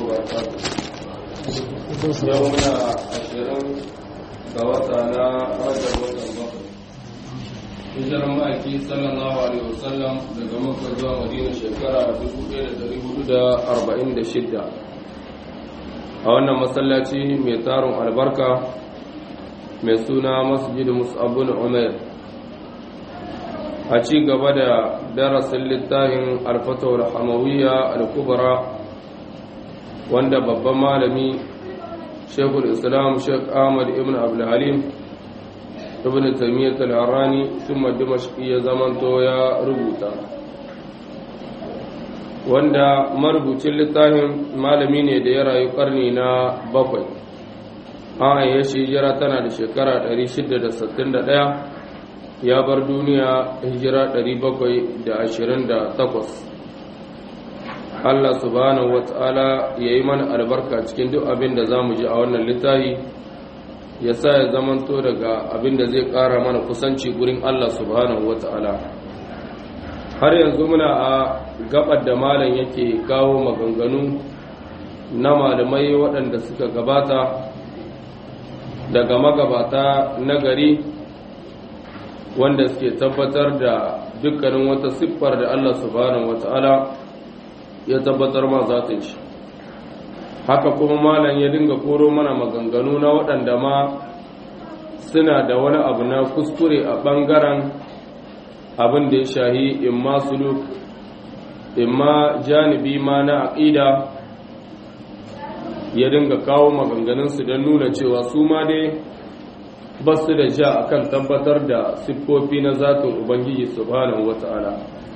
وبركاته. يومنا 20 ga wata na Rajab watan bakwai. Hijirar ma'aiki sallallahu alaihi wasallam daga Makka zuwa Madina shekara 1446. A wannan masallaci mai tarin albarka mai suna Masjid Mus'ab bin Umair. A ci gaba da darasin littafin Al-Fatwa al-Hamawiyya al-Kubra wanda babban malami Sheikhul Islam Sheikh Ahmad ibn Abdul Halim ibn Taymiyyah al-Harrani thumma Dimashqi ya zamanto ya rubuta, wanda marubucin littafin malami ne da ya rayu karni na 7. An ya hijira tana da shekara 661, ya bar duniya hijira 728. Allah subhanahu wata'ala ya yi mana albarka cikin duk abin da za mu ji a wannan littafi, ya sa ya zamanto daga abin da zai ƙara mana kusanci gurin Allah subhanahu wata'ala. Har yanzu muna a gabar da malam yake kawo maganganu na malamai waɗanda suka gabata daga magabata na gari, wanda suke tabbatar da dukkanin wata siffar da Allah subhanahu wata'ala ya tabbatar ma zatin shi. Haka kuma malam ya dinga koro mana maganganu na waɗanda ma suna da wani abu na kuskure a ɓangaren abin da ya shahi imma suluk imma janibi ma na aƙida, ya dinga kawo maganganunsu don nuna cewa su ma dai ba su da ja akan tabbatar da siffofi na zatin Ubangiji subhanahu wata'ala.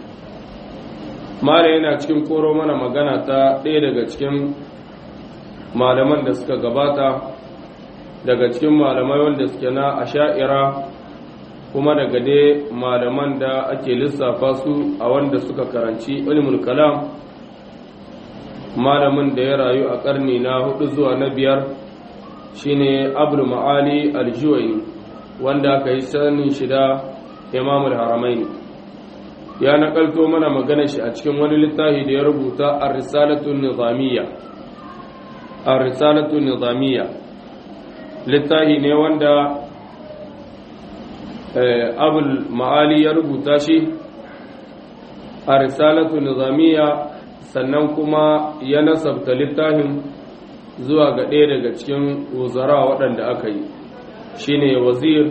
Mala yana cikin koro mana magana ta ɗaya daga cikin malaman da suka gabata, daga cikin malamai wanda suke na asha'ira, kuma daga dai malaman da ake lissafa su a wanda suka karanci ilmul kalam, malamin da ya rayu a ƙarni na 4 zuwa na 5 shine Abul Ma'ali al-Juwayni, wanda aka yi sanin shi da Imamul Haramaini. Ya nakalto mana magana shi a cikin wani littafi da ya rubuta Ar-Risalatu Nizamiyya. Ar-Risalatu Nizamiyya littafi ne wanda Abul Ma'ali ya rubuta shi, Ar-Risalatu Nizamiyya, sannan kuma ya nasabta littafin zuwa ga ɗaya daga cikin wuzara waɗanda aka yi, shine wazir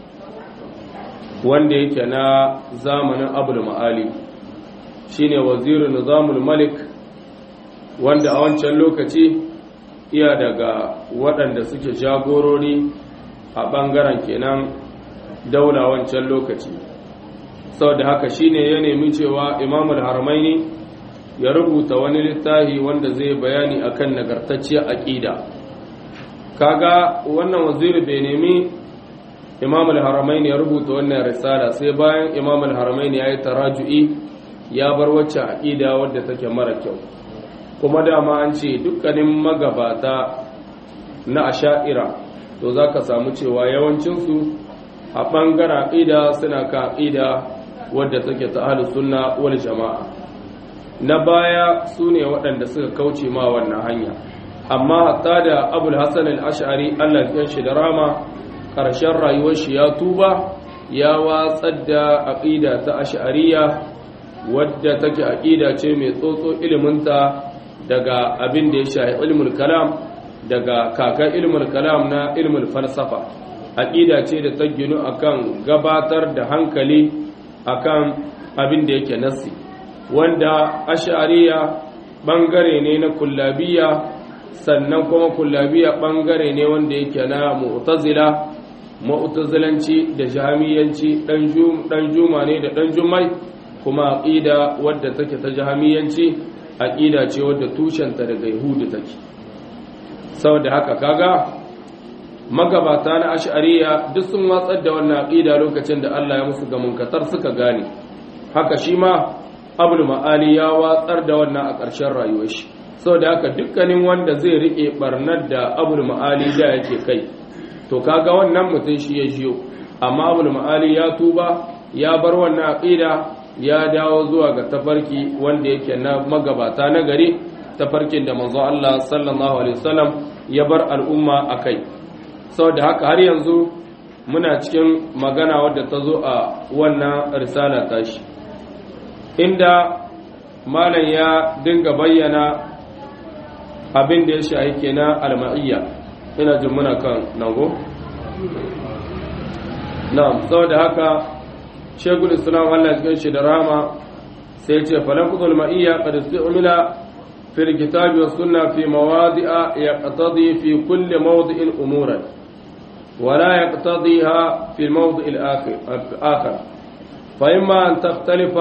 wanda yake na zamanin Abul Ma'ali, shine wazirin Nizamul Malik, wanda a wancan lokaci iya daga waɗanda suke jagorori a ɓangaren kenan daula wancan lokaci. Saboda haka shine ya nemi cewa Imamul Haramaini ya rubuta wani littafi wanda zai bayani akan nagartacciyar aqida. Kaga wannan waziri bai nemi Imam al-Haramain ya rubuta wannan risala sai bayan Imam al-Haramain ya yi taraju'i, ya bar wacce aqida wadda take mara kyau. Kuma dama an ce dukkanin magabata na asha'ira to zaka samu cewa yawancin su a bangaren aqida suna ka aqida wadda take ta ahlus sunna wal jama'a. Na baya sune waɗanda suka kauce ma wannan hanya, amma hatta da Abul Hasan al-Ash'ari Allah ya shi da rama, ƙarshen rayuwar shi ya tuba, ya watsar da aƙida ta ash'ariyya wadda take aƙida ce mai tsotso iliminta daga abin da ya shahi ilmul kalam, daga kakan ilmul kalam na ilmul falsafa. Aƙida ce da ta ginu akan gabatar da hankali akan abin da yake nassi, wanda ash'ariyya bangare ne na kullabiyya, sannan kuma kullabiyya bangare ne wanda yake na mu'tazilanci da jahamiyanci, dan juma ne da dan jummai, kuma aqida wadda take ta jahamiyanci aqida ce wadda tushenta daga yahudu take. Saboda haka kaga magabata na ash'ariyya duk sun watsar da wannan aqida lokacin da Allah ya musu gamunkatar suka gane. Haka shi ma Abul Ma'ali ya watsar da wannan a ƙarshen rayuwar shi. Saboda haka dukkanin wanda zai rike barnar da Abul Ma'ali da yake kai, to kaga wannan mutum shi ya jiyo. Amma Abul Ma'ali ya tuba, ya bar wannan aqida, ya dawo zuwa ga tafarki wanda yake na magabata na gari, tafarkin da manzo Allah sallallahu alaihi wasallam ya bar al'umma akai saboda haka har yanzu muna cikin magana wadda ta zo a wannan risala tashi inda malam ya dinga bayyana abin da ya shahi kenan al-ma'iyya ina jin muna kan nago na'am saboda haka shaykhul islam Allah ya shi da rahama sai ya ce falafzul ma'iyya qad istu'mila fi al-kitabi was sunnah fi mawadi'a yaqtadi fi kulli mawdi'in umuran ولا يقتضيها في الموضع الآخر فإما أن تختلف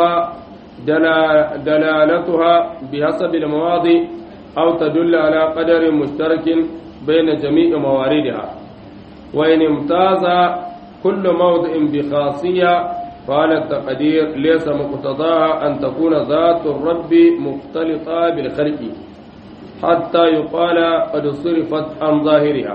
دلالتها بحسب المواضع أو تدل على قدر مشترك بين جميع مواردها وإن امتاز كل موضع بخاصية فعلى التقدير ليس مقتضاها أن تكون ذات الرب مختلطة بالخلق حتى يقال قد صرفت عن ظاهرها.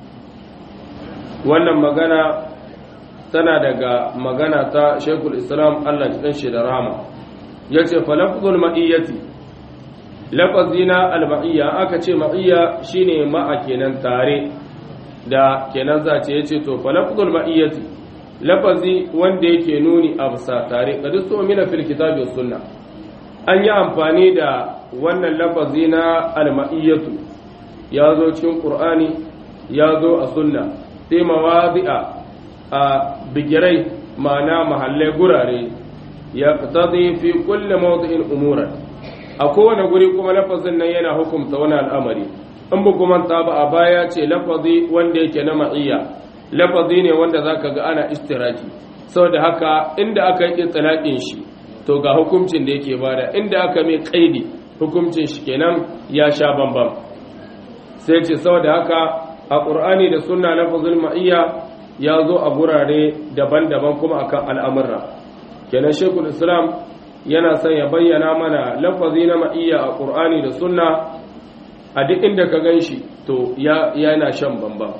wannan magana tana daga magana ta Sheikhul Islam Allah ya shi da rahama yace fa lafzul ma'iyyati lafazina al-ma'iyya aka ce ma'iyya shine ma'a kenan tare da kenan zace yace to fa lafzul ma'iyyati lafazi wanda yake nuni a bisa tare kad so mina fil kitabi was sunna an yi amfani da wannan lafazi na al-ma'iyyatu ya zo cikin Qur'ani ya zo a sunna sai mawadi'a a bigirai ma'ana mahallai gurare ya qtadi fi kulli mawdi'in umuran a kowane guri kuma lafazin nan yana hukunta wani al'amari in ba kuma ta ba a baya ce lafazi wanda yake na ma'iyya lafazi ne wanda zaka ga ana istiraki saboda haka inda aka yi itlaqin shi to ga hukuncin da yake bada inda aka mai kaidi hukuncin shi kenan ya sha bambam sai ce saboda haka a ƙur'ani da sunna lafazul ma'iyya ya zo a gurare daban-daban kuma akan al'amurra kenan shekul islam yana son ya bayyana mana lafazi na ma'iyya a ƙur'ani da sunna a duk inda ka gan shi to yana shan bambam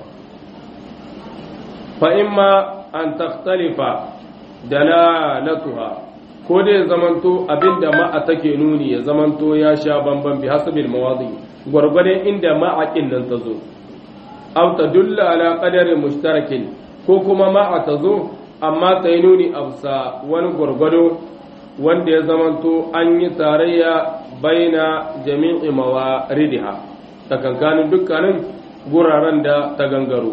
fa imma an takhtalifa dalalatuha ko dai zamanto abinda ma'a take nuni ya zamanto ya sha bambam bi hasabil mawadi gwargwadon inda ma'aƙin nan ta zo aw tadulla ala qadarin mushtarakin ko kuma ma'a ta zo amma ta yi nuni a bisa wani gwargwado wanda ya zamanto an yi tarayya baina jami'i mawaridiha tsakankanin dukkanin guraren da ta gangaro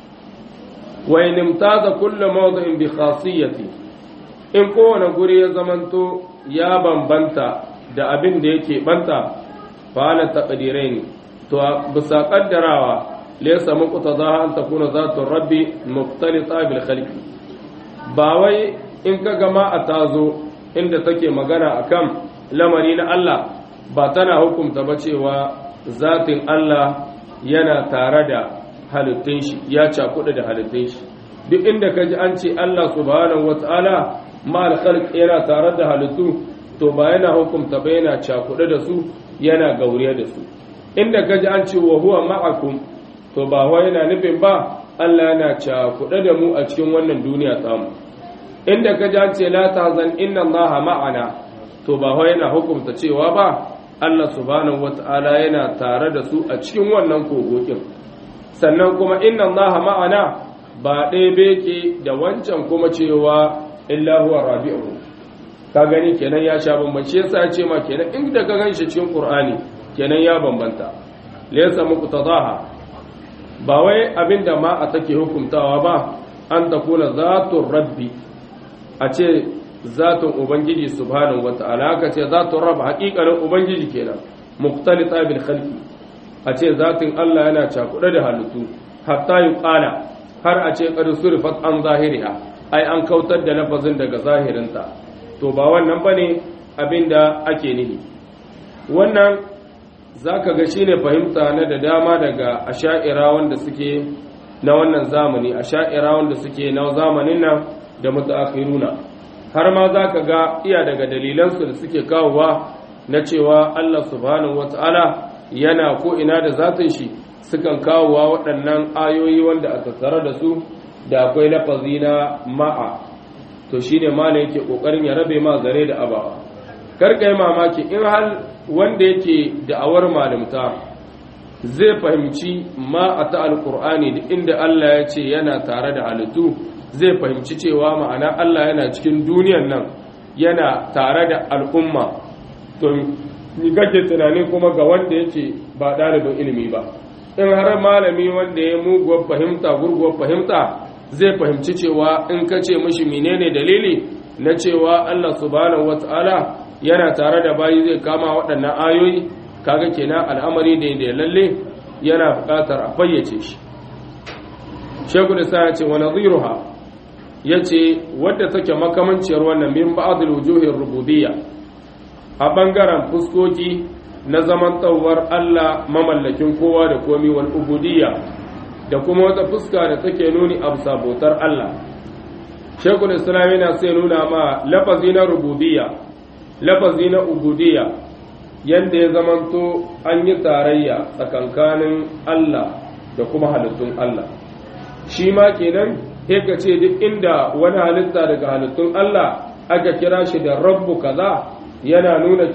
wa in imtaza kullu mawdi'in bi khasiyati in kowane guri ya zamanto ya bambanta da abin da yake banta fa ala taqdirain to bisa kaddarawa laysa muqtadaha an takuna zatu rabbi mukhtalita bil khalq ba wai in ka gama a tazo inda take magana akan lamari na Allah ba tana hukunta ba cewa zatin Allah yana tare da halittun shi ya cakuɗa da halittun shi duk inda ka ji an ce Allah subhanahu wata'ala ma al-khalq yana tare da halittu to ba yana hukunta ba yana cakuɗa da su yana gauriya da su inda ka ji an ce wa huwa ma'akum to ba wai yana nufin ba Allah yana cakuɗa da mu a cikin wannan duniya samu inda ka ji an ce la tahzan inna Allaha ma'ana to ba wai yana hukunta cewa ba Allah subhanahu wata'ala yana tare da su a cikin wannan kogokin sannan kuma inna Allaha ma'ana ba ɗaya beke da wancan kuma cewa illa huwa rabi'uhu ka gani kenan ya sha bambanci yasa ya ce ma kenan inda ka ganshi cikin Qur'ani kenan ya bambanta laysa muqtadaha ba wai abinda ma a take hukuntawa ba an takuna zatur rabbi a ce zatun ubangiji subhanahu wata'ala aka ce zatun rabb haƙiƙanin ubangiji kenan muqtalita bil khalqi a ce zatin Allah yana cakuɗe da halittu hatta yuqala har a ce qad surifat an zahiriha ai an kautar da lafazin daga zahirinta to ba wannan bane abinda ake nihi wannan zaka ga shine fahimta na da dama daga asha'ira wanda suke na wannan zamani asha'ira wanda suke na zamanin nan da mutaakhiruna har ma zaka ga iya daga dalilansu da suke kawowa na cewa Allah subhanahu wataala yana ko ina da zatin shi sukan kawowa waɗannan ayoyi wanda a tattare da su da akwai lafazi na ma'a to shine malam yake kokarin ya rabe ma zare da abawa karka yi mamaki in hal wanda yake da'awar malimta zai fahimci ma a ta alƙur'ani da inda Allah ya ce yana tare da halittu zai fahimci cewa ma'ana Allah yana cikin duniyan nan yana tare da al'umma to ni kake tunani kuma ga wanda yake ba ɗalibin ilimi ba in har malami wanda ya muguwar fahimta gurguwar fahimta zai fahimci cewa in ka ce mishi menene dalili na cewa Allah subhanahu wata'ala yana tare da bayi zai kama waɗannan ayoyi kaga kenan al'amari da lalle yana buƙatar a fayyace shi Sheikhul Islam ya ce wa nadhiruha yace wadda take makamanciyar wannan min ba'dul wujuhir rububiyya a bangaren fuskoki na zamantawar Allah mamallakin kowa da komi wal ubudiyya da kuma wata fuska da take nuni a sabotar Allah Sheikhul Islam yana sai nuna ma lafazi na rububiyya lafazi na ubudiyya yanda ya zamanto an yi tarayya tsakankanin Allah da kuma halittun Allah shi ma kenan sai ka ce duk inda wani halitta daga halittun Allah aka kira shi da rabbu kaza yana nuna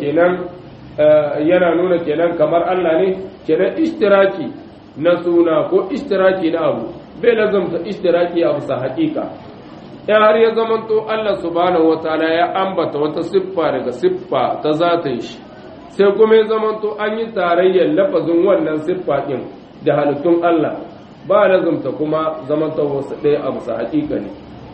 kenan kamar Allah ne kenan ishtiraki na suna ko ishtiraki na abu bai lazumta ishtiraki a bisa haƙiƙa in har ya zamanto Allah subhanahu wataala ya ambata wata siffa daga siffa ta zatin shi sai kuma ya zamanto an yi tarayyar lafazin wannan siffa ɗin da halittun Allah ba lazumta kuma zamanta wasu ɗaya a bisa haƙiƙa ne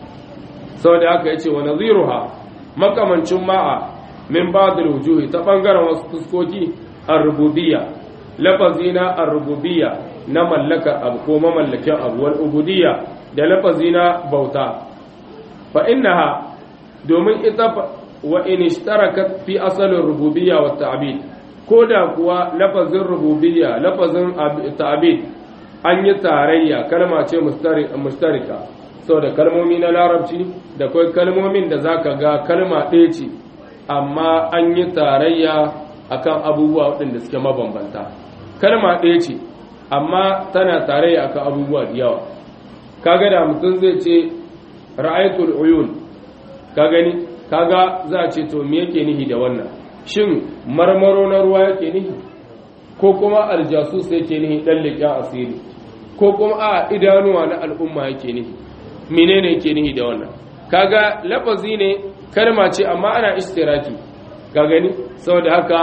saboda haka yace wa nadhiruha makamancin ma'a min ba'dil wujuhi ta bangaren wasu fuskoki ar-rububiyya lafazina ar-rububiyya na mallaka abu ko mamallakin abu wal ubudiyya da lafazina bauta fa innaha domin ita wa in ishtarakat fi asalin rububiyya wa ta'bid koda kuwa lafazin rububiyya lafazin ta'bid an yi tarayya kalma ce mustarika saboda kalmomi na larabci da kai kalmomin da zaka ga kalma ɗaya ce amma an yi tarayya akan abubuwa waɗanda suke mabambanta kalma ɗaya ce amma tana tarayya akan abubuwa da yawa kaga da mutum zai ce ra'aytul uyun ka gani kaga za a ce to me yake nihi da wannan shin marmaro na ruwa yake nihi ko kuma aljasus yake nihi dan leƙen asiri ko kuma a idanuwa na al'umma yake nihi menene yake nihi da wannan kaga lafazi ne kalma ce amma ana istiraki ka gani saboda haka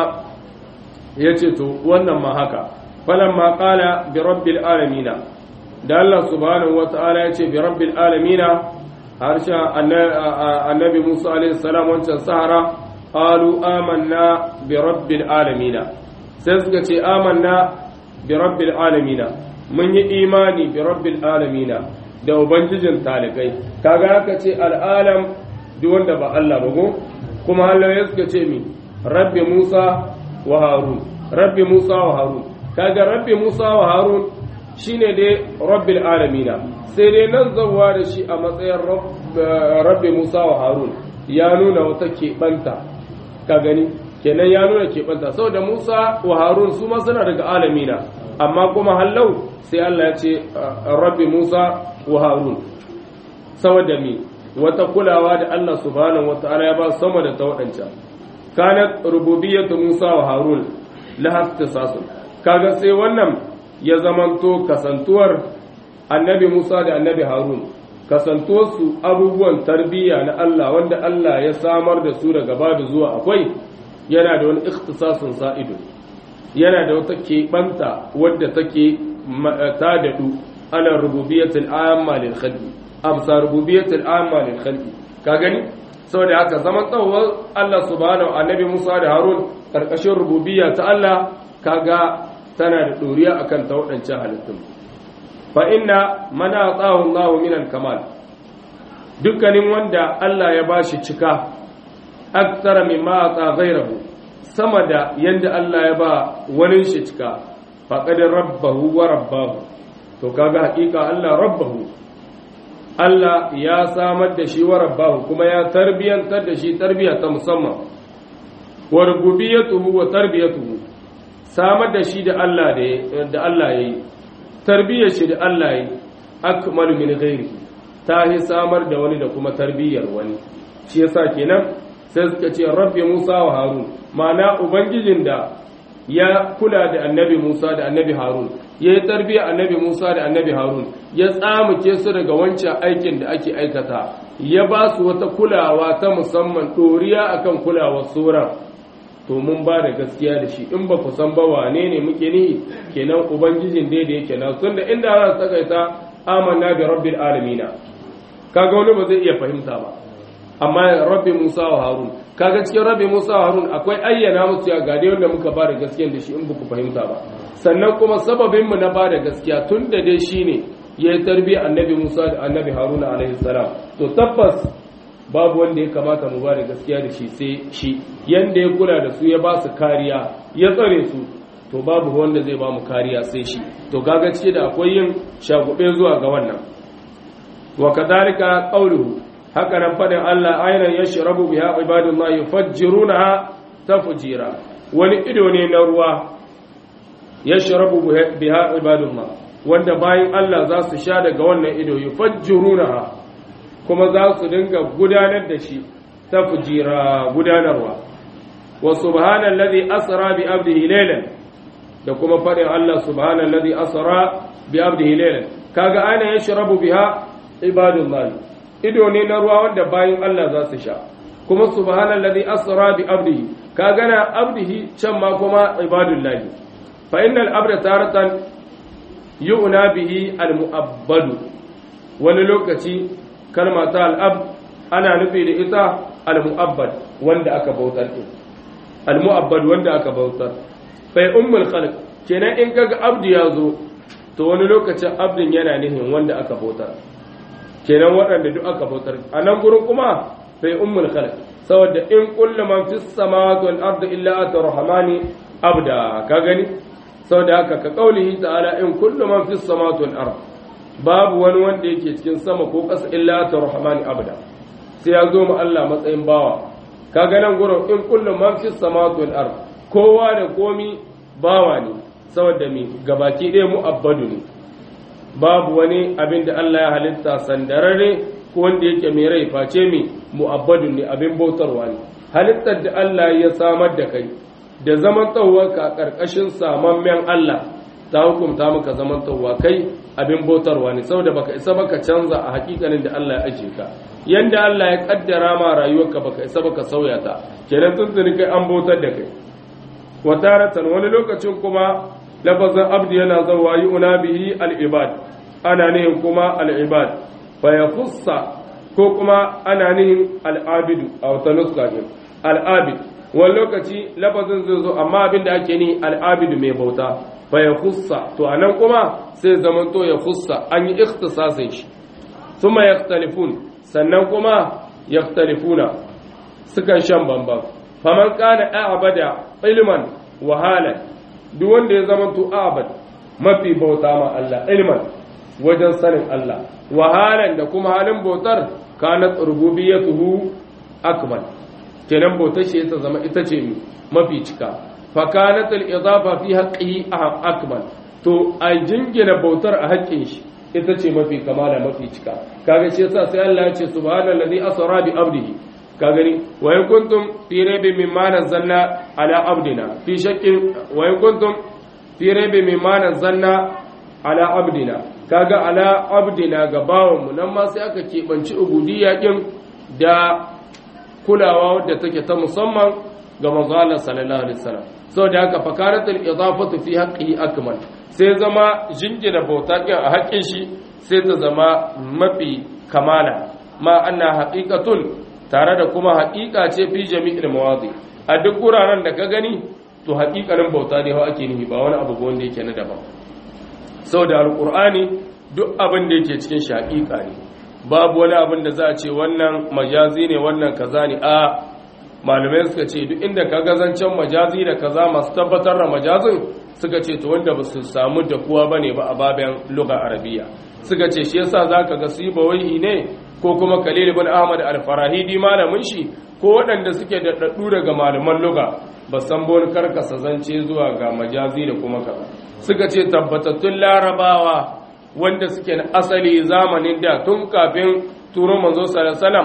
yace to wannan ma haka falamma qala bi rabbil alamin da Allah subhanahu wataala yace bi rabbil alamin harshen annabi Musa alaihi salam wancan sahara qalu amanna bi rabbil alamin sai suka ce amanna bi rabbil alamin mun yi imani bi rabbil alamin da ubangijin talikai kaga haka ce al'alam duk wanda ba Allah ba go kuma Allah ya suka ce mi rabbi Musa wa Harun rabbi Musa wa Harun kaga rabbi Musa wa Harun shine dai rabbil alamin sai dai nan zawa da shi a matsayin rabbi Musa wa Harun ya nuna wata keɓanta ka gani kenan ya nuna keɓanta saboda Musa wa Harun su ma suna daga alamina amma kuma hallau sai Allah ya ce rabbi Musa wa Harun saboda mi wata kulawa da Allah subhanahu wataala ya ba sama da ta wadancan kanat rububiyyatu Musa wa Harun la ihtisasun kaga sai wannan ya zamanto kasantuwar annabi Musa da annabi Harun kasantuwarsu abubuwan tarbiyya na Allah wanda Allah ya samar da su daga bada zuwa akwai yana da wani ikhtisasun sa'idu yana da wata keɓanta wadda take ta daɗu ala rububiyyatul amma lil khalqi amsa rububiyyatul amma lil khalqi ka gani saboda haka zaman tsawon Allah subhanahu annabi Musa da Harun karkashin rububiyya ta Allah kaga tana da doriya akan ta wadancan halittun fa inna man ataahu Allahu min al-kamal dukkanin wanda Allah ya bashi cika aktsara mimma ata ghayrahu sama da yanda Allah ya ba wani shi cika faqad rabbahu wa rabbahu to kaga hakika Allah rabbahu Allah ya samar da shi wa rabbahu kuma ya tarbiyantar da shi tarbiya ta musamman wa rububiyatuhu wa tarbiyatuhu samar da shi da Allah yayi tarbiyar shi da Allah yayi akmalu min ghairi ta hi samar da wani da kuma tarbiyar wani shi yasa kenan sai suka ce rabbi Musa wa Harun ma'ana ubangijin da ya kula da annabi Musa da annabi Harun ya yi tarbiya annabi Musa da annabi Harun ya tsamuke su daga wancan aikin da ake aikata ya ba su wata kulawa ta musamman ɗoriya akan kulawar sauran to mun ba da gaskiya da shi in ba ku san ba wane ne muke nihi kenan ubangijin dai da yake nasu tunda inda za su takaita amanna bi rabbil alamina kaga wani ba zai iya fahimta ba amma rabbi Musa wa Harun kaga cikin rabbi Musa wa Harun akwai ayyana musu ya gade wanda muka ba da gaskiya da shi in ba ku fahimta ba sannan kuma sababin mu na ba da gaskiya tunda dai shine ya yi tarbiyyar annabi Musa da annabi Haruna alaihi salam to tabbas babu wanda ya kamata mu ba da gaskiya da shi sai shi yanda ya kula da su ya ba su kariya ya tsare su to babu wanda zai ba mu kariya sai shi to kaga cike da akwai yin shagube zuwa ga wannan wa kadhalika qawluhu haka nan fadin Allah aynan yashrabu biha ibadullahi yufajjiruna tafjira wani ido ne na ruwa yashrabu biha ibadullah wanda bayan Allah za su sha daga wannan ido yufajjiruna kuma za su dinga gudanar da shi tafjira gudanarwa wa subhanallazi asra bi abdihi laylan da kuma fadin Allah subhanallazi asra bi abdihi laylan kaga ana yashrabu biha ibadullah ido ne na ruwa wanda bayan Allah za su sha kuma subhanallazi asra bi abdihi kaga na abdihi can ma kuma ibadullah fa innal abda taratan yu'na bihi al-mu'abbadu wani lokaci kalma ta al-ab ana nufi da ita al-mu'abbad wanda aka bautar al-mu'abbad wanda aka bautar fa ummul khalq kenan in kaga abdi yazo to wani lokacin abdin yana nihin wanda aka bautar kenan waɗanda duk aka bautar a nan gurin kuma fa ummul khalq saboda in kullu man fis samawati wal ardi illa at-rahmani abda ka gani saboda haka ka kaulihi ta'ala in kullu man fis samawati wal ard babu wani wanda yake cikin sama ko ƙasa illa ar-rahman abda sai ya zo mu Allah matsayin bawa kaga nan gurin in kullu man fis samawati wal ard kowa da komi bawa ne saboda mi gabaki ɗaya mu abbadu ne babu wani abin da Allah ya halitta sandarare ko wanda yake mai rai face mi mu'abbadu ne abin bautarwa ne halittar da Allah ya samar da kai da zaman tsawarka ƙarƙashin samammen Allah ta hukumta maka zaman tsawa kai abin bautarwa ne saboda baka isa baka canza a hakikanin da Allah ya aje ka yanda Allah ya kaddara ma rayuwarka baka isa baka sauya ta kenan tuntuni kai an bautar da kai wataratan wani lokacin kuma lafazin abdi yana zawa yi una bihi al-ibad ana nihin kuma al-ibad fa yafussa ko kuma ana nihin al-abidu a wata nuska ne al-abid wani lokaci lafazin zai zo amma abinda ake ni al'abidu mai bauta fa ya fussa to anan kuma sai zaman to ya fussa an yi ikhtisasin shi thumma yakhtalifun sannan kuma yakhtalifuna sukan shan bamban faman kana a'bada ilman wa halan duk wanda ya zaman to a'bad mafi bauta ma Allah ilman wajen sanin Allah wa halan da kuma halin bautar kana rububiyyatuhu akmal kenan bautar shi ta zama ita ce mafi cika fakanat al-idafa fi haqqihi akmal to a jingina bautar a haƙƙin shi ita ce mafi kamala mafi cika kaga shi yasa sai Allah ya ce subhanallazi asra bi abdihi ka gani wa in kuntum fi raybin mimma nazzalna ala abdina fi shakkin wa in kuntum fi raybin mimma nazzalna ala abdina kaga ala abdina ga bawon mu nan ma sai aka kebanci ubudiyya din da kulawa wadda take ta musamman ga manzo Allah sallallahu alaihi wasallam saboda haka fakaratul idafatu fi haqqihi akmal sai zama jingina bauta din a haƙƙin shi sai ta zama mafi kamala ma anna haqiqatun tare da kuma haƙiƙa ce fi jami'il mawadi a duk wuraren da ka gani to haƙiƙanin bauta ne hawa ake nihi ba wani abu wanda yake na daban saboda alqur'ani duk abin da yake cikin shi haƙiƙa ne babu wani abin da za a ce wannan majazi ne wannan kaza ne a malamai suka ce duk inda ka gazancen majazi da kaza masu tabbatar da majazin suka ce to wanda ba su samu da kuwa bane ba a baben lugha arabiya suka ce shi yasa zaka ga sibawaihi ne ko kuma Khalil ibn Ahmad al-Farahidi malamin shi ko waɗanda suke da daddu daga malaman lugha ba san bon karkasa zance zuwa ga majazi da kuma kaza suka ce tabbatattun larabawa wanda suke na asali zamanin da tun kafin turo manzo sallallahu alaihi wasallam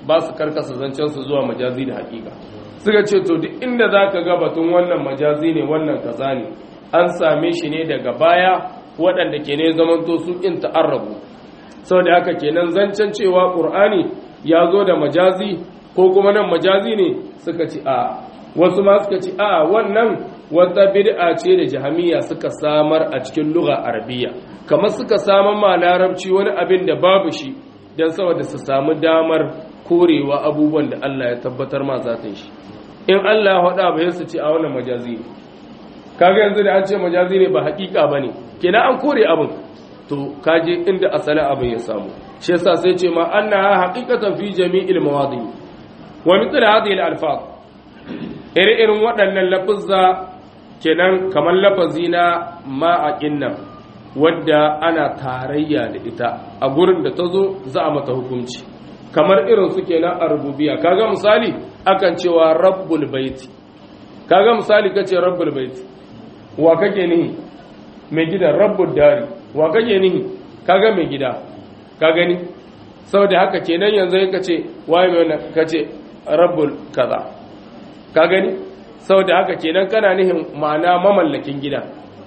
ba su karkasa zancen su zuwa majazi da haƙiƙa suka ce to duk inda zaka ga batun wannan majazi ne wannan kaza ne an same shi ne daga baya waɗanda ke ne zamanto su in ta'arrabu saboda haka kenan zancen cewa Qur'ani ya zo da majazi ko kuma nan majazi ne suka ci a wasu ma suka ci a wannan wata bid'a ce da jahamiya suka samar a cikin lugha arabiya kamar suka samar ma larabci wani abin da babu shi dan saboda su samu damar korewa abubuwan da Allah ya tabbatar ma zatin shi in Allah ya hada ba su ce a wannan majazi ne kaga yanzu da an ce majazi ne ba hakika bane kenan an kore abin to kaje inda asalin abin ya samu shi yasa sai ce ma annaha haqiqatan fi jami'il mawadi wa mithl hadhihi al-alfaz irin waɗannan lafuzza kenan kamar lafazi na ma'aqin nan wadda ana tarayya da ita a gurin da tazo za a mata hukunci kamar irin su kenan a rububiyya kaga misali akan cewa rabbul bait kaga misali kace rabbul bait wa kake nihi mai gidan rabbul dari wa kake nihi kaga mai gida ka gani saboda haka kenan yanzu kace waye mai wannan kace rabbul kaza ka gani saboda haka kenan kana nihin ma'ana mamallakin gida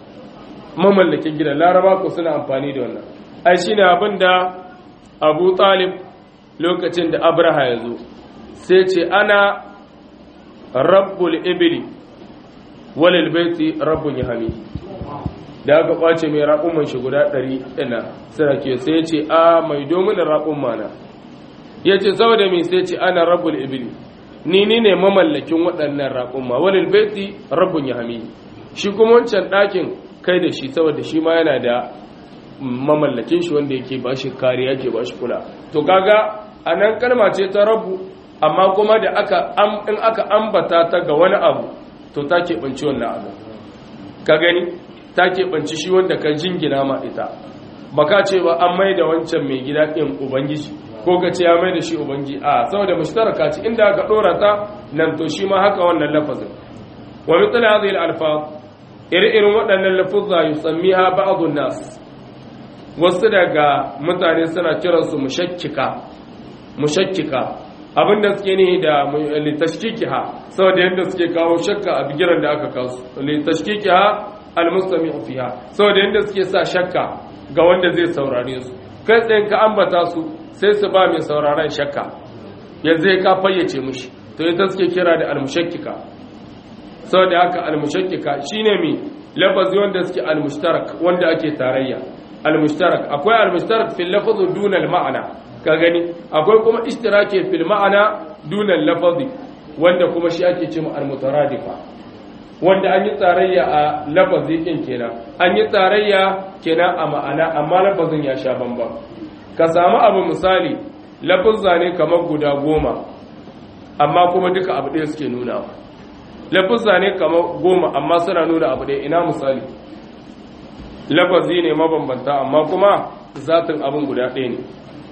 laraba ko suna amfani da wannan ai shine abinda Abu Talib lokacin da Abraha ya zo sai ce ana rabbul ibli walil baiti rabbun yahmi da aka kwace mai raƙuman shi guda 100 ina sarake sai ya ce a mai domin raƙumma na ya ce saboda mai sai ce ana rabbul ibli ni ne mamallakin waɗannan raƙumma walil baiti rabbun yahmi shi kuma wancan ɗakin kai da shi saboda shi ma yana da mamallakin shi wanda yake ba shi kariya yake ba shi kula to kaga anan kalma ce ta rabbu amma kuma da in aka ambata ta ga wani abu to ta keɓanci wannan abu ka gani ta keɓanci shi wanda ka jingina ma ita ba ka ce ba an mai da wancan mai gida ɗin ubangiji ko ka ce ya mai da shi ubangiji a saboda mushtaraka ce inda aka ɗora ta nan to shi ma haka wannan lafazin wa mithla hadhihi al-alfaz irin waɗannan lafuzza yusammiha ba'd an-nas wasu daga mutane suna kiransu mushakkika abinda suke ne da litashkikiha saboda yadda suke kawo shakka a bigiran da aka kawo litashkikiha almustami'u fiha saboda yadda suke sa shakka ga wanda zai saurare su kai tsayin ka ambata su sai su ba mai sauraron shakka yanzu ka fayyace mushi to ita suke kira da almushakkika saboda haka almushakkika shine mi lafazi wanda suke almushtarak wanda ake tarayya almushtarak akwai almushtarak fil lafz duna al-ma'na ka gani akwai kuma ishtiraki fil ma'ana duna al-lafzi wanda kuma shi ake cewa al-mutaradifa wanda an yi tarayya a lafazi din kenan an yi tarayya kenan a ma'ana amma lafazin ya sha bamban ka samu abu misali lafazza ne kamar guda 10 amma kuma duka abu ɗaya suke nuna lafazza ne kamar 10 amma suna nuna abu ɗaya ina misali lafazi ne mabambanta amma kuma zatin abin guda ɗaya ne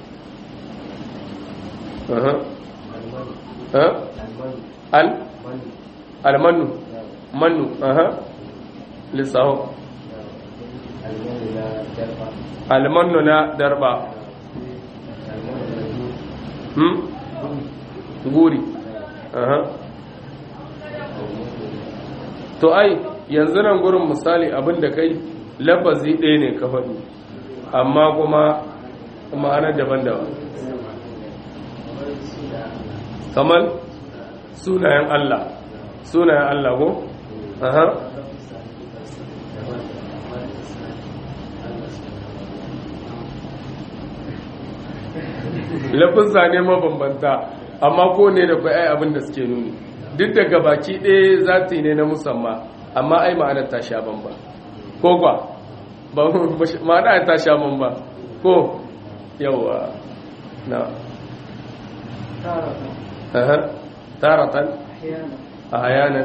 almanu manu lissaho almanu na darba guri to ai yanzu nan gurin misali abinda kai lafazi ɗaya ne ka faɗi amma kuma ma'anar daban-daban kamar sunayen Allah ko? aha lafizza ne mabambanta amma ko ne da kai abin da suke nuni duk daga baki ɗaya zati ne na musamman amma ai ma'anar ta sha bamba ko kwa ba ma'ana ta sha bamba ko yawa na taratan ahyanan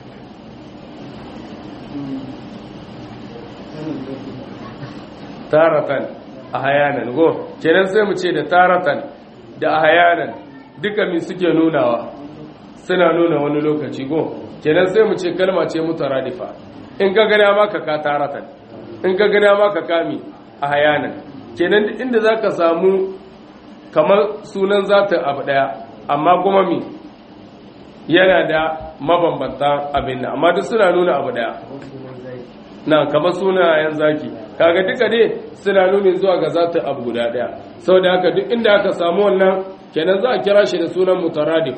taratan ahyanan go kenan sai mu ce da taratan da ahyanan duka mi suke nunawa suna nuna wani lokaci go kenan sai mu ce kalma ce mutaradifa in ka gana maka ka taratan in ka gana maka kami ahyanan kenan inda zaka samu kamar sunan zatin abu daya amma kuma mi yana da mabambanta abin nan amma duk suna nuna abu daya na kamar sunayen zaki kaga duka dai suna nuni zuwa ga zata abu guda daya saboda haka duk inda aka samu wannan kenan za a kira shi da sunan mutaradif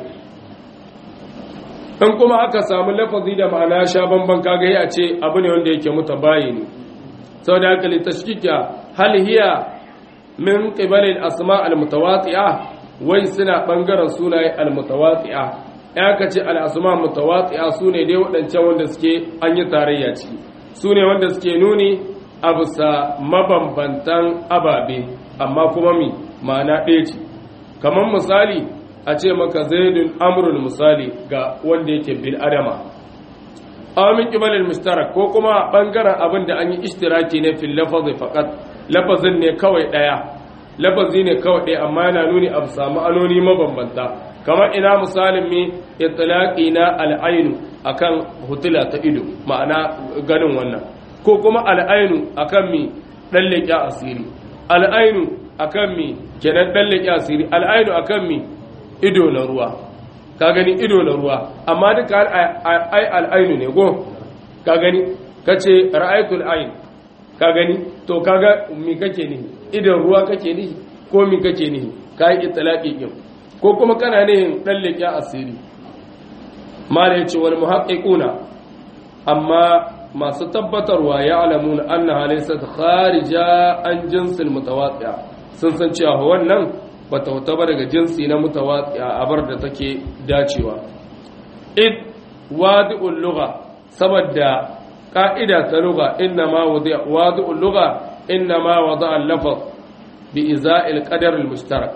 in kuma aka samu lafazi da ma'ana sha bamban kaga ya ce abu ne wanda yake mutabayini saboda haka li tashkika hal hiya min qibali al-asma al-mutawati'a wai suna bangaren sunaye al-mutawati'a ya kace al-asma mutawati'a sune dai wadancan wanda suke an yi tarayya ciki sune wanda suke nuni a bisa mabambantan ababe amma kuma mi ma'ana ɗaya ce kamar misali a ce maka zaidun amrul misali ga wanda yake bil adama amin kibalil mushtarak ko kuma bangaren abin da an yi ishtiraki ne fil lafazi faqat lafazin ne kawai daya lafazi ne kawai daya amma yana nuni a samu anoni mabambanta kamar ina misalin mi itlaqi na al-ainu akan hutula ta ido ma'ana ganin wannan ko kuma al-ainu akan mi dallake asiri al-ainu akan mi kenan dallake asiri al-ainu akan mi ido na ruwa ka gani ido na ruwa amma duka ai al'ainu ne go ka gani kace ra'aytul ayn ka gani to kaga mi kake ni idon ruwa kake ni ko mi kake ni kai itlaqi din ko kuma kana ne dan leki asiri mala yace wal muhaqqiquna amma masu tabbatarwa ya'lamuna annaha laysat kharija an jinsil mutawati'a sun san cewa wannan bata wuta ba daga jinsi na mutawati'a abar da take dacewa id wadi'ul lugha saboda ka'ida ta lugha inma wadi'ul lugha inma wada'a al-lafz bi iza'il qadar al-mushtarak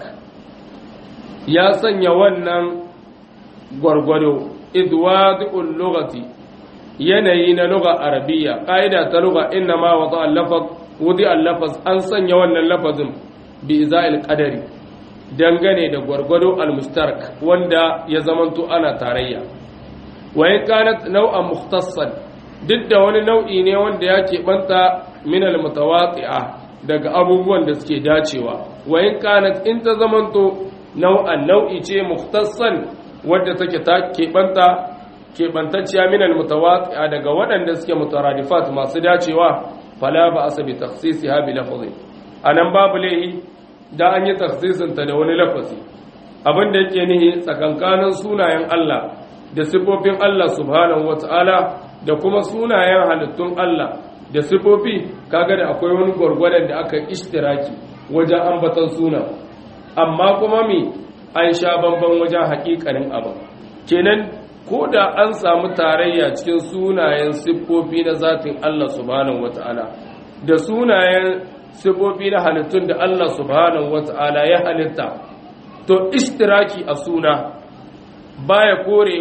ya sanya wannan gwargwado id wadi'ul lughati yanayi na lugha arabiyya ka'ida ta lugha inma wada'a al-lafz wadi'a al-lafz an sanya wannan lafazin bi iza'il qadari dangane da gwargwado al-mushtarak wanda ya zamanto ana tarayya wa in kanat nau'an mukhtassan duk da wani nau'i ne wanda ya keɓanta min al-mutawati'a daga abubuwan da suke dacewa wa in kanat in ta zamanto nau'an nau'i ce mukhtassan wadda take ta keɓantacciya min al-mutawati'a daga waɗanda suke mutaradifat masu dacewa fala ba asabi takhsisiha bi lafzi anan babu laihi da an yi taksisinta da wani lafazi abinda yake nihi tsakankanin sunayen Allah da sifofin Allah subhanahu wata'ala da kuma sunayen halittun Allah da sifofi kaga da akwai wani gwargwadon da aka ishtiraki wajen ambatan suna amma kuma mi an sha bamban wajen haƙiƙanin abin kenan ko da an samu tarayya cikin sunayen siffofi na zatin Allah subhanahu wata'ala da sunayen sifofi na halittun da Allah subhanahu wata'ala ya halitta to ishtiraki a suna baya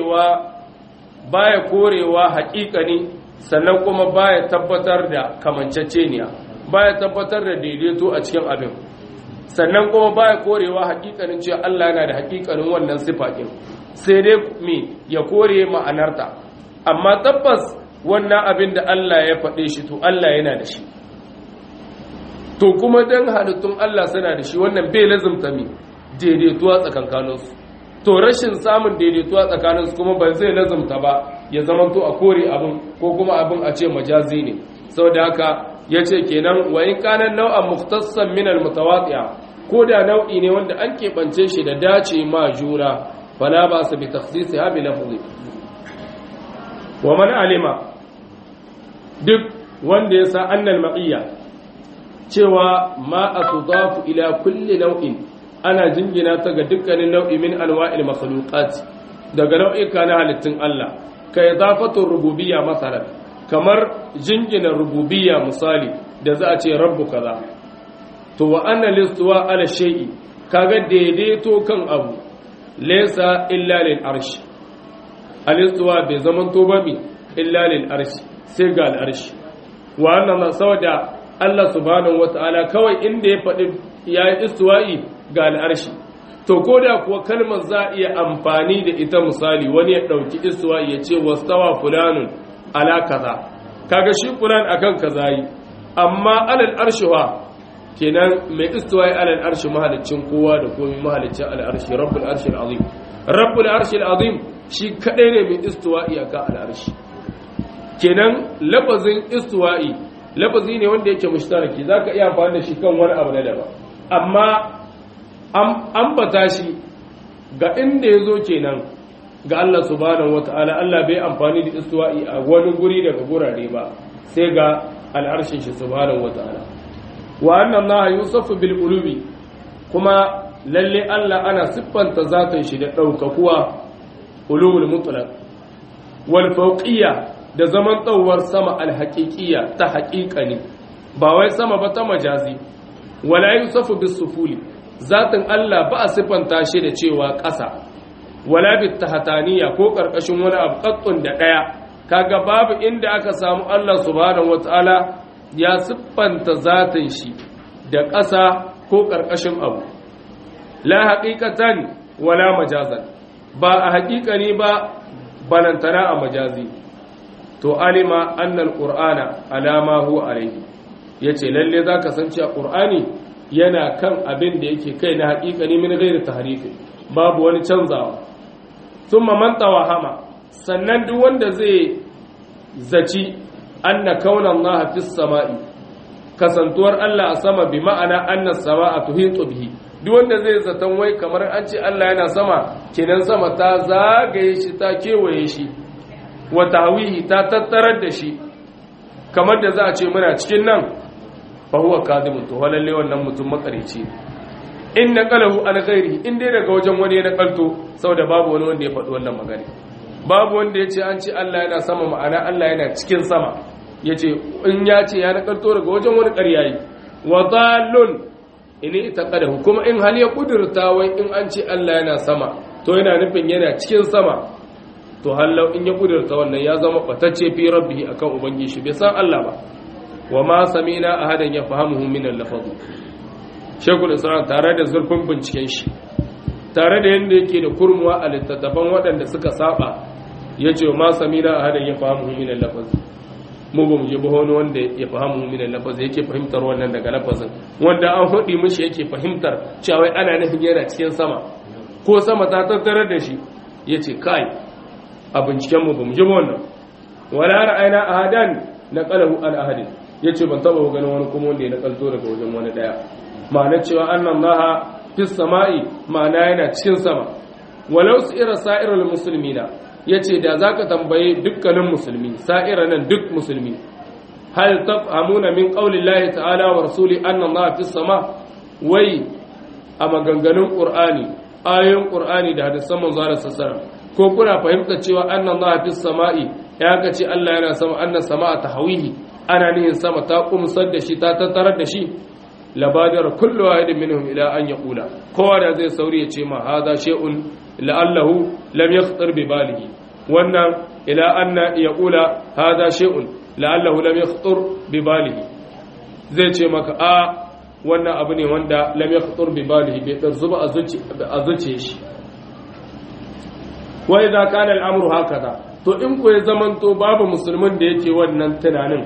korewa haƙiƙani sannan kuma baya tabbatar da kamanceceniya baya tabbatar da daidaito a cikin abin sannan kuma baya korewa haƙiƙanin cewa Allah yana da haƙiƙanin wannan sifakin sai dai me ya kore ma'anarta amma tabbas wannan abin da Allah ya faɗe shi to Allah yana da shi to kuma dan halittun Allah suna da shi wannan bai lazumta mi daidaituwa tsakankaninsu to rashin samun daidaituwa tsakaninsu kuma ba zai lazumta ba ya zama to a kore abin ko kuma abin a ce majazi ne saboda haka yace kenan wa in kana nau'an mukhtassan min al-mutawati'a ko da nau'i ne wanda an keɓance shi da dace ma juna fala ba su bi takhsisiha bi lafzi wa man alima duk wanda ya sa annal ma'iyya cewa ma atudafu ila kulli nau'in ana jingina ta ga dukkanin nau'i min anwa'il makhluqat daga nau'ika na halittun Allah ka idafatu rububiyya masalan kamar jingina rububiyya misali da za a ce rabbu kaza to wa anna listuwa ala shay'i kaga daidaito kan abu laysa illa lil arsh alistuwa bai zaman to ba mi illa lil arsh sai ga al arsh wa anna sawda Allah subhanahu wata'ala kawai inda ya faɗi ya yi istiwa'i ga al'arshi to ko da kuwa kalmar za a iya amfani da ita misali wani ya ɗauki istiwa'i ya ce wastawa fulanun ala kaza kaga shi fulan akan kaza yi amma alal arshi wa kenan mai istiwa'i alal arshi mahalicin kowa da komai mahalicin al'arshi rabbul arshil azim rabbul arshil azim shi kadai ne mai istiwa'i akan al'arshi kenan lafazin istiwa'i lafazi ne wanda yake mushtaraki zaka iya amfani da shi kan wani abu na daban amma an bata shi ga inda yazo kenan ga Allah subhanahu wataala Allah bai amfani da istiwa'i a wani guri daga gurare ba sai ga al'arshin shi subhanahu wataala wa anna Allah yusafu bil ulubi kuma lalle Allah ana siffanta zatin shi da daukakuwa ulul mutlaq wal fawqiyya da zaman tsawar sama al haqiqiyya ta haqiqani ba wai sama ba ta majazi wala yusafu bis sufuli zatin Allah ba a siffanta shi da cewa ƙasa wala bit tahtaniya ko karkashin wani abu qattun da daya kaga babu inda aka samu Allah subhanahu wataala ya siffanta zatin shi da ƙasa ko ƙarƙashin abu la haƙiƙatan wala majazan ba a haƙiƙani ba balantana a majazi to alima annal qur'ana alama huwa alayhi yace lalle zaka san cewa qur'ani yana kan abin da yake kai na haƙiƙani min ghairi tahrifi babu wani canzawa thumma man tawahama sannan duk wanda zai zaci anna kauna Allah fis sama'i kasantuwar Allah a sama bi ma'ana anna sama'a tuhitu bihi duk wanda zai zaton wai kamar an ce Allah yana sama kenan sama ta zagaye shi ta kewaye shi wa tahwihi ta tattarar da shi kamar da za a ce muna cikin nan fa huwa kadhimun to walalle wannan mutum makarici in naqalahu an ghairi in dai daga wajen wani ya nakalto saboda babu wani wanda ya faɗi wannan magana babu wanda ya ce an ce Allah yana sama ma'ana Allah yana cikin sama ya ce in ya ce ya nakalto daga wajen wani ƙaryayi wa dalun in ita ƙadahu kuma in hal ya ƙudurta wai in an ce Allah yana sama to yana nufin yana cikin sama to hallau in ya ƙudurta wannan ya zama ɓatacce fi rabbihi akan ubangiji bai san Allah ba wa ma samina ahadan ya fahamuhu min al-lafaz shekul islam tare da zurfin binciken shi tare da yadda yake da kurmuwa a littattafan waɗanda suka saba ya ce ma samina a hadin ya fahimu minan lafazi mu ba mu je wani wanda ya fahimu minan lafazi yake fahimtar wannan daga lafazin wanda an haɗi mishi yake fahimtar cewa ana nufin yana cikin sama ko sama ta tattarar da shi ya ce kai a binciken mu ba mu je wannan wala ra'ayna ahadan na qalahu al ahadin ya ce ban taɓa ganin wani kuma wanda ya nakalto daga wajen wani ɗaya ma'ana cewa annan laha fi sama'i ma'ana yana cikin sama walau sa'ira sa'irul muslimina yace da zaka tambaye dukkanin musulmi sa'ira nan duk musulmi hal tafhamuna min qaulillahi ta'ala wa rasuli anna allaha fi sama wai a maganganun qur'ani ayoyin qur'ani da hadisan manzo Allah sallallahu ko kuna fahimta cewa anna allaha fi sama'i ya kace Allah yana sama anna sama'a tahwihi ana nihin sama ta kumsar da shi ta tattarar da shi labadar kullu wahidin minhum ila an yaqula kowa da zai sauri ya ce ma hada shay'un la'allahu lam yakhtar bi balihi wannan ila anna yaqula hada shay'un la'allahu lam yakhtar bi balihi zai ce maka a wannan abu ne wanda lam yakhtar bi balihi bai tarzuba a zuciye shi wa idza kana al'amru hakaza to in ko ya zamanto babu musulmin da yake wannan tunanin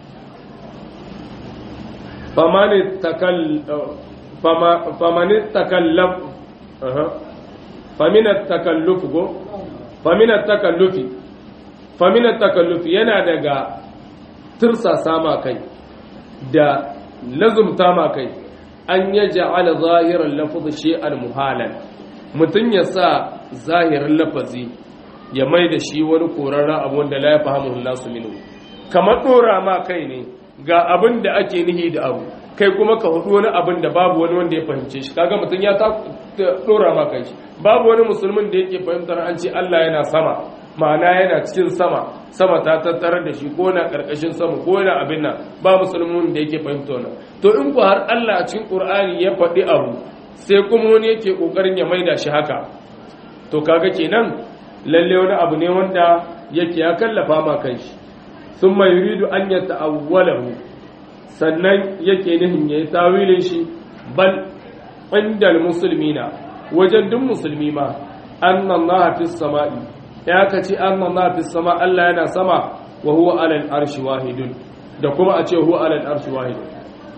فمن التكلف yana daga tirsasa ma kai da lazumta ma kai an yaj'ala zahiran lafz shay'an muhalan mutun ya sa zahirin lafazi ya mai da shi wani korarra abu wanda la yafahamu nasu minhu kamar dora ma kai ne ga abin da ake nihi da abu kai kuma ka hudu wani abin da babu wani wanda ya fahimce shi kaga mutum ya ta dora ma kai shi babu wani musulmin da yake fahimtar an ce Allah yana sama ma'ana yana cikin sama sama ta tattarar da shi ko na karkashin sama ko na abin nan ba musulmin da yake fahimta wannan to in ku har Allah a cikin Qur'ani ya faɗi abu sai kuma wani yake kokarin ya maida shi haka to kaga kenan lalle wani abu ne wanda yake ya kallafa ma kai shi ثم يريد أن يتأوله sannan yake nihin yayi tawilin shi bal indal muslimina wajen duk musulmi ma anna Allah fis sama'i ya kace anna Allah fis sama Allah yana sama wa huwa alal arshi wahidun da kuma a ce huwa alal arshi wahidun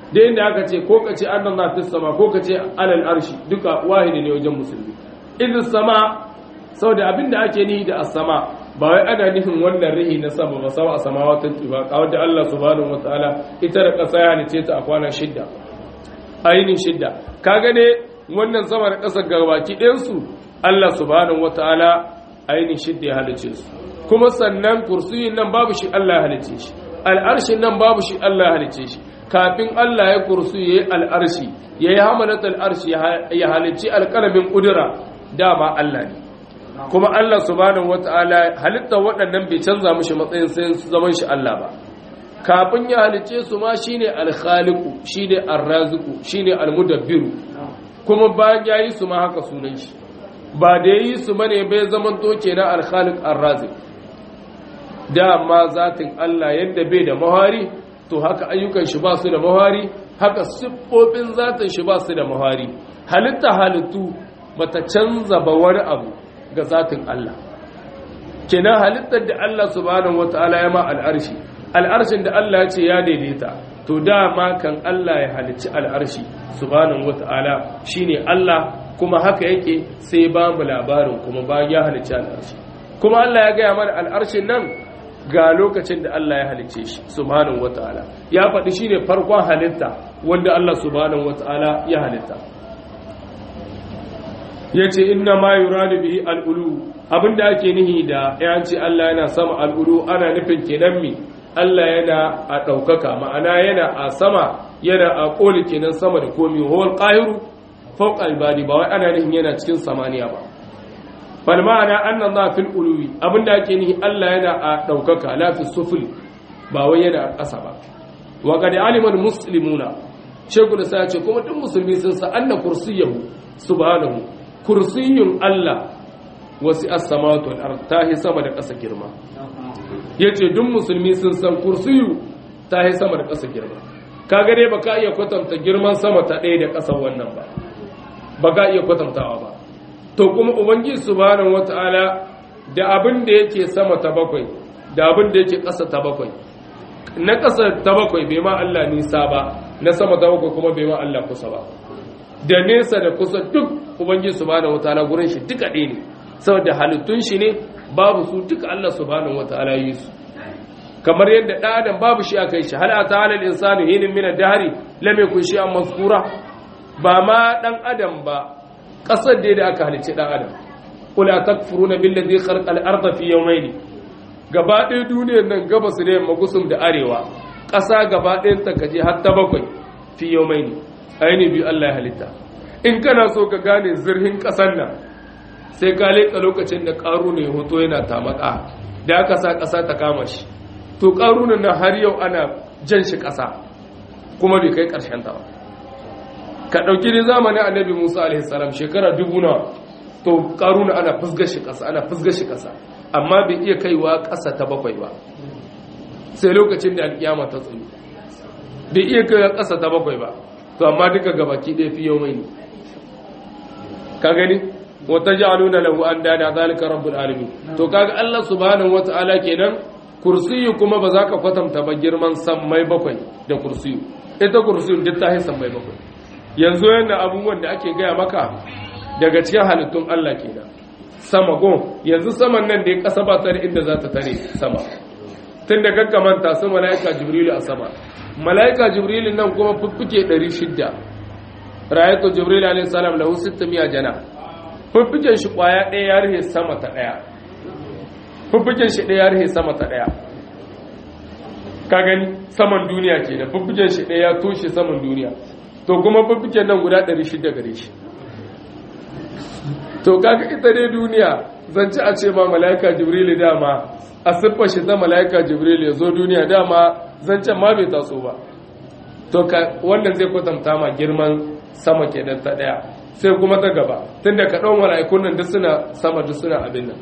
da inda aka ce ko kace annallahu fis sama ko kace alal arshi duka wahidi ne wajen musulmi idis sama saboda abinda ake nihi da as-sama ba wai ana nufin wannan rihi na sama ba sawa samawatin tibaqa wanda Allah subhanahu wataala ita da kasa ya halice ta a kwana shidda ainin shidda kaga ne wannan sama da kasar gabaki ɗayan su Allah subhanahu wataala ainin shidda ya halice su kuma sannan kursiyin nan babu shi Allah ya halice shi al'arshin nan babu shi Allah ya halice shi kafin Allah ya kursu yayi al'arshi yayi hamalat al'arshi ya halici alqalamin kudura dama Allah ne kuma Allah subhanahu wataala halitta waɗannan bai canza mishi matsayin sai zaman shi Allah ba kafin ya halice su ma shine al-khaliqu shine ar-raziqu shine al-mudabbiru kuma bayan yayi su ma haka sunan shi ba da yayi su bane bai zaman to kenan al-khaliq ar-raziq dama zatin Allah yadda bai da mahari to haka ayyukan shi ba su da mahari haka siffofin zatin shi ba su da mahari halittu bata canza ba wani abu ga zatin Allah kenan halittar da Allah subhanahu wataala ya ma al'arshin da Allah ya ce ya daidaita to dama kan Allah ya halicci al'arshi subhanahu wataala shine Allah kuma haka yake sai ba mu labarin kuma bayan ya halicci al'arshi kuma Allah ya gaya mana al'arshin nan ga lokacin da Allah ya halicce shi subhanahu wataala ya faɗi shine farkon halitta wanda Allah subhanahu wataala ya halitta yace inna ma yuradu bihi al-ulu abinda ake nihi da yanci Allah yana sama al-ulu ana nufin kenan mi Allah yana a daukaka ma'ana yana a sama yana a koli kenan sama da komi huwal qahiru fawqa al-badi ba wai ana nihin yana cikin samaniya ba bal ma'ana anna Allah fil uluwi abinda ake nihi Allah yana a daukaka la fi sufli ba wai yana a ƙasa ba wa qad alima al-muslimuna shegula sai ce kuma duk musulmi sun sa anna kursiyyuhu subhanahu kursiyun Allah wasi as-samawati wal ard tahi sama da ƙasa girma yace duk musulmi sun san kursiyu tahi sama da ƙasa girma kaga dai baka iya kwatanta girman sama ta ɗaya da ƙasa wannan ba baka iya kwatantawa ba to kuma ubangiji subhanahu wataala da abin da yake sama ta bakwai da abin da yake ƙasa ta bakwai na ƙasa ta bakwai bai ma Allah nisa ba na sama ta bakwai kuma bai ma Allah kusa ba da nesa da kusa duk ubangiji subhanahu wataala gurin shi duka ɗaya ne saboda halittun shi ne babu su duka Allah subhanahu wataala yi su kamar yadda ɗan adam babu shi akai shi hal ata alal insani hinin min ad-dahri lam yakun shay'an mazkura ba ma ɗan adam ba ƙasar da aka halicci ɗan adam kula takfuruna billazi khalaqa al-ardha fi yawmayn gaba ɗaya duniyar nan gabas da yamma gusum da arewa ƙasa gaba ɗayan ta kaje har ta bakwai fi yawmayn aini bi Allah ya halitta in kana so ka gane zirhin ƙasar nan sai ka leƙa lokacin da ƙaruna ya hoto yana tamaka da aka sa ƙasa ta kama shi to ƙaruna nan har yau ana jan shi ƙasa kuma bai kai ƙarshen ta ba ka ɗauki ne zamanin annabi Musa alaihissalam shekara 1000 to ƙaruna ana fusgar shi ƙasa amma bai iya kaiwa ƙasa ta bakwai ba sai lokacin da alƙiyama ta tsayo bai iya kaiwa ƙasa ta bakwai ba to amma duka gabaki ɗaya fi yau mai ne ka gani wata ja'aluna lahu andada zalika rabbul alamin to kaga Allah subhanahu wata'ala kenan kursiyu kuma ba za ka kwatanta ba girman sammai bakwai da kursiyu ita kursiyun duk ta yi sammai bakwai yanzu yana abubuwan da ake gaya maka daga cikin halittun Allah kenan sama gon yanzu saman nan da ya kasa ba ta inda za ta tare sama tun da gaggamanta su mala'ika jibrilu a sama mala'ika jibrilu nan kuma fuffuke 600 rayatu jibrilu alayhi salam lahu 600 jana fuffuken shi kwaya ɗaya ya rihe sama ta ɗaya fuffuken shi ɗaya ya rihe sama ta ɗaya ka gani saman duniya ke da fuffuken shi ɗaya ya toshe saman duniya to kuma fuffuken nan guda 600 gare shi to kaga ita dai duniya zance a ce ma mala'ika jibrilu dama a siffar shi ta mala'ika jibrilu ya zo duniya dama zancen ma bai taso ba to wannan zai kwatanta ma girman sama kenan ta ɗaya sai kuma ta gaba tunda ka ɗan mala'ikun nan duk suna sama duk suna abin nan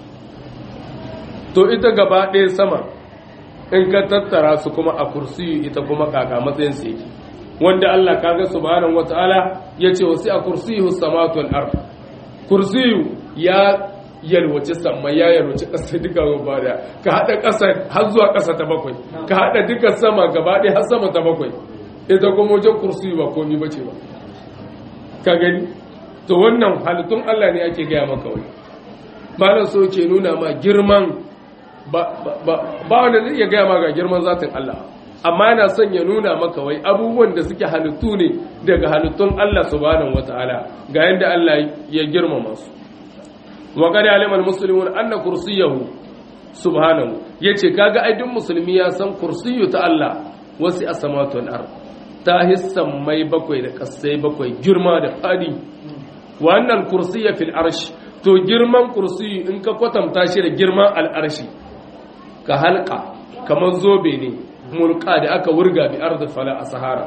to ita gaba ɗaya sama in ka tattara su kuma a kursiyu ita kuma kaka matsayin su yake wanda Allah kaga subhanahu wataala yace wasi a kursiyu samawati wal ard kursiyu ya yalwace sama ya yalwace ƙasa duka gaba daya ka hada ƙasa har zuwa ƙasa ta bakwai ka hada duka sama gaba ɗaya har sama ta bakwai ita kuma wajen kursi ba komi bace ba ka gani to wannan halittun Allah ne ake gaya maka wai malam so ke nuna ma girman ba wanda zai iya gaya ma ga girman zatin Allah amma yana son ya nuna maka wai abubuwan da suke halittu ne daga halittun Allah subhanahu wataala ga yanda Allah ya girmama su wa qad alima almuslimun anna kursiyahu subhanahu yace kaga ai duk musulmi ya san kursiyu ta Allah wasi as-samawati wal ard ta hissan mai bakwai da kasai bakwai girma da fadi wannan kursiya fil arsh to girman kursiyu in ka kwatanta shi da girman al-arshi ka halqa kamar zobe ne mulka da aka wurga bi ardi fala a sahara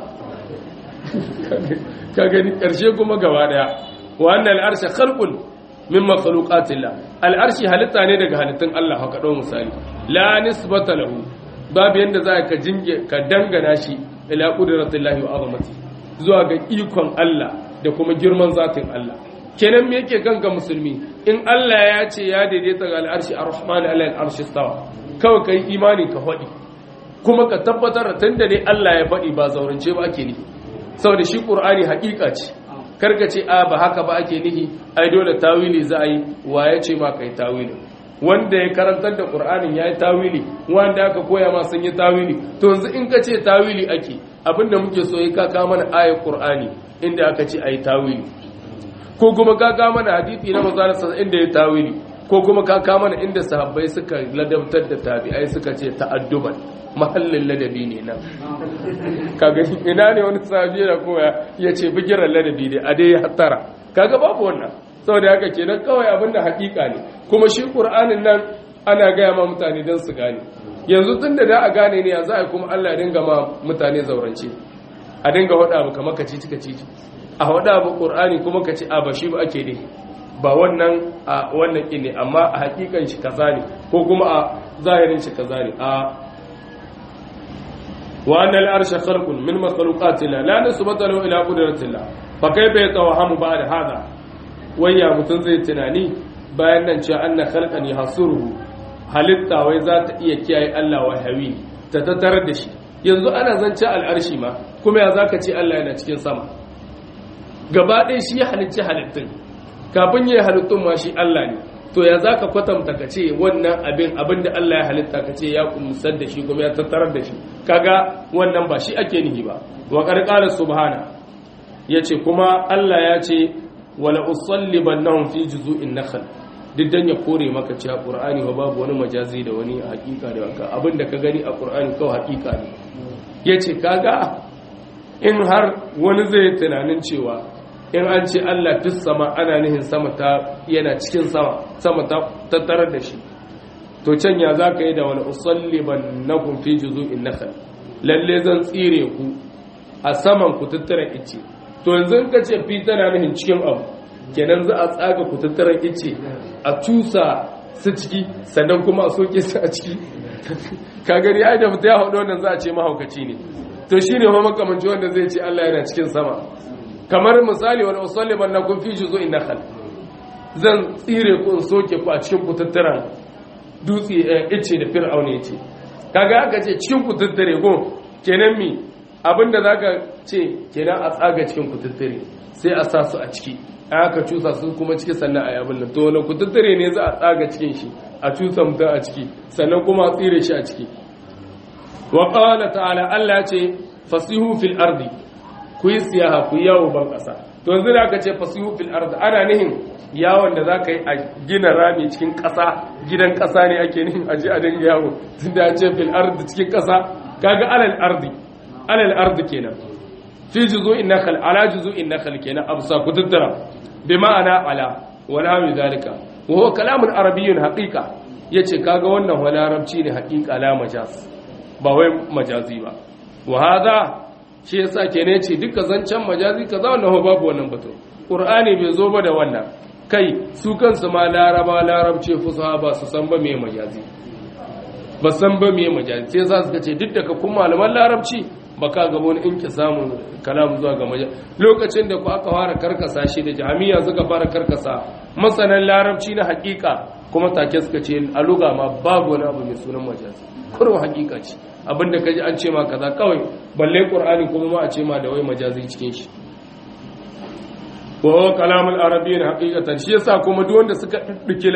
ka gani karshe kuma gaba daya wannan al-arsh khalqun min makhluqatillah al-arshi halitta ne daga halittun Allah haka dau misali la nisbata lahu babu yanda za ka dangana shi ila qudratillahi wa azamati zuwa ga ikon Allah da kuma girman zatin Allah kenan me yake kanka musulmi in Allah ya ce ya daidaita ga al-arshi ar-rahman ala al-arshi istawa kawai kai imani ka faɗi kuma ka tabbatar tunda ne Allah ya faɗi ba zaurance ba ake nihi saboda shi Qur'ani haƙiƙa ce karka ce a ba haka ba ake nihi ai dole tawili za a yi wa ya ce ma kai tawili wanda ya karantar da Qur'anin ya yi tawili wanda aka koya ma sun yi tawili to yanzu in ka ce tawili ake abinda muke so yi ka mana ayar Qur'ani inda aka ce ai tawili ko kuma ka mana hadisi na manzo sallallahu inda ya tawili ko kuma ka mana inda sahabbai suka ladabtar da tabi'ai suka ce ta'adduban mahallin ladabi ne nan kaga ina ne wani sahabi da koya ya ce bigiran ladabi ne a dai hattara kaga babu wannan saboda haka kenan kawai abinda hakika ne kuma shi Qur'anin nan ana gaya ma mutane don su gane yanzu tunda da a gane ne yanzu ai kuma Allah ya dinga ma mutane zaurance a dinga wada maka maka cici a wada ba Qur'ani kuma kace a ba shi ba ake ne ba wannan a wannan ne amma a hakikan shi kaza ne ko kuma a zahirin shi kaza ne a wa anna al-arsha khalqun min makhluqatillah la nisbata lahu ila qudratillah fa kayfa yatawahamu ba'da hada wayya mutun zai tunani bayan nan cewa anna khalqan yahsuruhu halitta wai za ta iya kiyaye Allah wa hawi ta tattarar da shi yanzu ana zance al-arshi ma kuma ya zaka ce Allah yana cikin sama gaba ɗaya shi ya halicci halittun kafin yi halittun ma shi Allah ne to ya za ka kwatanta ka ce wannan abin da Allah ya halitta ka ce ya kumsar da shi kuma ya tattarar da shi kaga wannan ba shi ake nihi ba wa ƙarƙarar subhana ya ce kuma Allah ya ce wala usallibannahum fi juzu'in nakhl duk dan ya kore maka cewa Qur'ani ba babu wani majazi da wani hakika da wanka abin da ka gani a Qur'ani kawai hakika ne yace kaga in har wani zai tunanin cewa in an ce Allah duk sama ana nihin sama ta yana cikin sama ta tattarar da shi to can ya zaka yi da wani usalliban nakum fi juzu'in nakhl lalle zan tsire ku a saman ku tattara ice to yanzu in ka ce fi tana nihin cikin abu kenan za a tsaga ku tattara ice a cusa su ciki sannan kuma a soke su a ciki ka gani ai da mutum ya haɗu wannan za a ce mahaukaci ne to shine ma makamanci wanda zai ce Allah yana cikin sama kamar misali wani usalliban na kun fi juzu'in nakhl zan tsire ku in soke ku a cikin kututturan dutse ice da fir'auna yace kaga aka ce cikin kututtare go kenan mi abinda zaka ce kenan a tsaga cikin kututtare sai a sa su a ciki aka cusa su kuma ciki sannan a yabin nan to wani kututtare ne za a tsaga cikin shi a cusa mutum a ciki sannan kuma a tsire shi a ciki wa qala ta'ala Allah ce fasihu fil ardi ku yi siyaha ku yawo ban ƙasa to yanzu da aka ce fasihu fil ard ana nihin yawon da zaka yi a gina rami cikin ƙasa gidan ƙasa ne ake nihin a ji a dinga yawo tunda ya ce fil ard cikin ƙasa kaga alal ard kenan fi juzu'in nakhl ala juzu'in nakhl kenan absa ku tattara bi ma'ana ala wala mi zalika wa huwa kalamun arabiyyun haqiqa yace kaga wannan wala arabci ne haqiqa la majaz ba wai majazi ba wa hada shi yasa kenan ce duka zancen majazi kaza wannan babu wannan batun qur'ani bai zo ba da wannan kai su kansu ma larabce fusaha ba su san ba me majazi ba san ba me majazi sai za su ce duk da ka kuma malaman larabci baka ga wani inki samun kalam zuwa ga majaz lokacin da ku aka fara karkasa shi da jami'a suka fara karkasa masanan larabci na hakika kuma take suka ce a lugha ma babu wani abu mai sunan majaz kurwa hakika ce abinda kaji an ce ma kaza kawai balle qur'ani kuma ma a ce ma da wai majazi cikin shi wa kalamul arabiyyin haqiqatan shi yasa kuma duk wanda suka diddike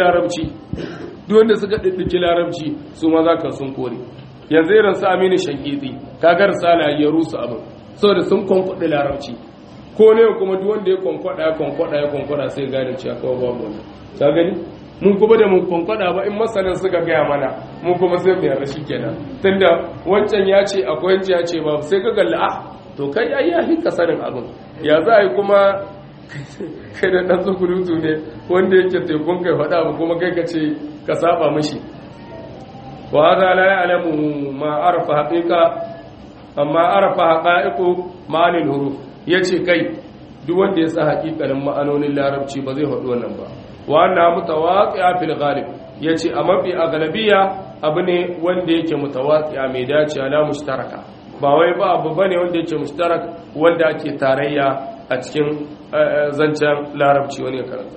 larabci su ma zaka sun kore yanzu irin su Aminu Shankiti kaga risala ya rusu abin saboda sun konkwada larabci ko ne kuma duk wanda ya konkwada sai gane cewa kawai babu wannan ka gani mun kuma da mun konkwada ba in masanan suka gaya mana mun kuma sai mu yarda shikenan tunda wancan ya ce akwai wancan ya ce babu sai ka galla to kai ai ya hika sanin abin ya za a yi kuma kai da ɗan tsukulutu ne wanda yake tekun kai faɗa ba kuma kai ka ce ka saba mashi wa haza la ya'lamu ma arafa haqiqa amma arafa haqa'iqu ma'anil huruf yace kai duk wanda ya sa haƙiƙanin ma'anonin larabci ba zai faɗi wannan ba wa anna mutawaqi'a fil ghalib yace a mafi aglabiya abu ne wanda yake mutawaqi'a mai dace ala mushtaraka ba wai ba abu bane wanda yake mushtarak wanda ake tarayya a cikin zancen larabci wani ya karanta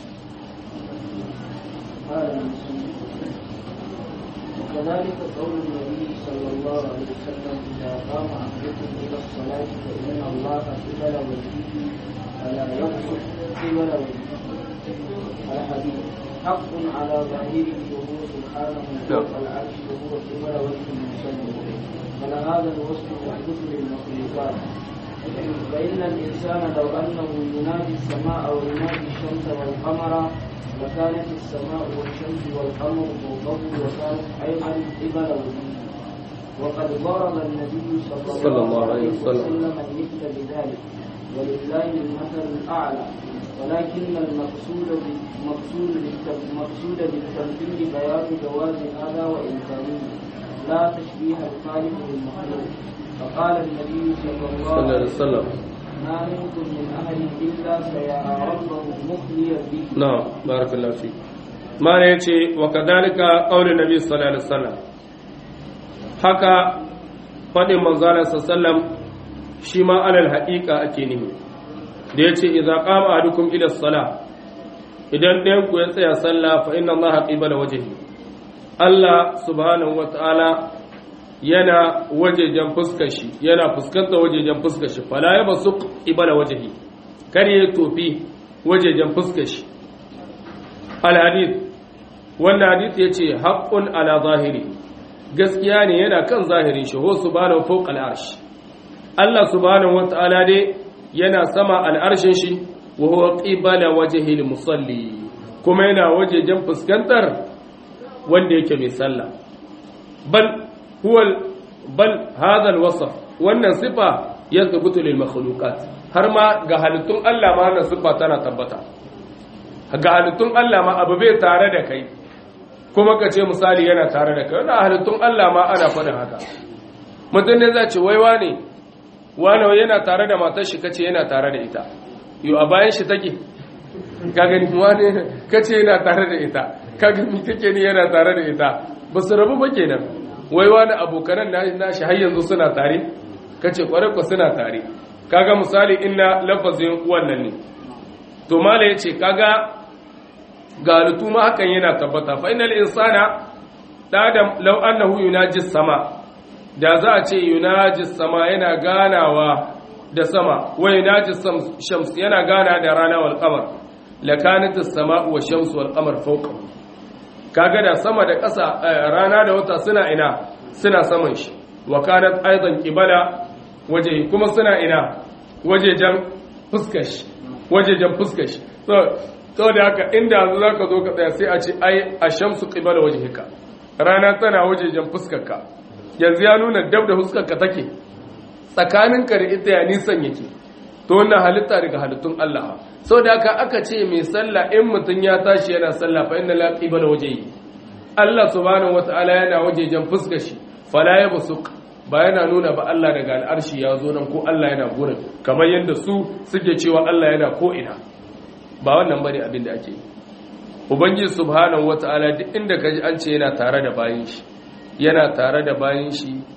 وكذلك قول النبي صلى الله عليه وسلم إذا قام أحدكم إلى الصلاة فإن الله قبل وجهه فلا يبصق قبل وجهه الحديث حق على ظاهره وهو سبحانه فوق العرش وهو قبل وجه المصلي فلهذا الوصف يحدث للمخلوقات فإن الإنسان لو أنه ينادي السماء وينادي الشمس والقمر وكانت السماء والشمس والقمر فوقه وكانت أيضا قبل وجهه وقد ضرب النبي صلى الله عليه وسلم المثل بذلك ولله المثل الأعلى ولكن المقصود بالتمثيل بيان جواز هذا وإمكانه لا تشبيه الخالق بالمخلوق فقال النبي صلى الله عليه وسلم ما منكم من أحد إلا سيرى ربه مخليا به. نعم بارك الله فيك. ما يأتي وكذلك قول النبي صلى الله عليه وسلم حكى فدي منزل صلى الله عليه وسلم شما على الحقيقة أكينه da ya ce idza qama ahadukum ila salah idan ɗayan ku ya tsaya sallah fa inna allaha qibala wajhi Allah subhanahu wataala yana wajejen fuskar shi yana fuskantar wajejen fuskar shi fala yabsuq qibala wajhi kar ya tofi wajejen fuskar shi al hadith wannan hadith yace haqqun ala zahiri gaskiya ne yana kan zahirin shi ho subhanahu fawqa al arsh Allah subhanahu wataala dai yana sama al'arshin shi wa huwa qibala wajhil musalli kuma yana wajejen fuskantar wanda yake mai sallah bal hadha alwasf wannan sifa yathbutu lil makhluqat har ma ga halittun Allah ma wannan sifa tana tabbata ga halittun Allah ma abu bai tare da kai kuma ka ce misali yana tare da kai wannan halittun Allah ma ana faɗin haka mutum ne zai ce waiwa ne wani yana tare da matar shi kace yana tare da ita yau a bayan shi take ka gani wani kace yana tare da ita ka gani take ne yana tare da ita ba su rabu ba kenan wai wani abokanan nashi har yanzu suna tare kace kware ko suna tare kaga misali inna lafazin wannan ne to mala yace kaga galutu ma hakan yana tabbata fa innal insana adam law annahu yunaji sama da za a ce yunaji sama yana ganawa da sama wa yunaji shams yana gana da rana wal qamar lakanat as-sama'u wa shamsu wal qamar fawqa kaga da sama da ƙasa rana da wata suna ina suna saman shi wa kanat aidan qibala waje kuma suna ina wajejen fuskar shi wajejen fuskar shi so da haka inda zaka zo ka tsaya sai a ce ai ash-shamsu qibala wajhika rana tana wajejen fuskar ka yanzu ya nuna dab da huskarka take tsakaninka da ita ya nisan yake to wannan halitta daga halittun Allah sau da aka ce mai sallah in mutum ya tashi yana sallah fa inna la qibala wajhi Allah subhanahu wataala yana wajejen fuskar shi fala yabsuq ba yana nuna ba Allah daga al'arshi ya zo nan ko Allah yana gurin kamar yadda su suke cewa Allah yana ko ina ba wannan bane abin da ake yi ubangiji subhanahu wataala duk inda kaji an ce yana tare da bayin shi yana tare da bayan shi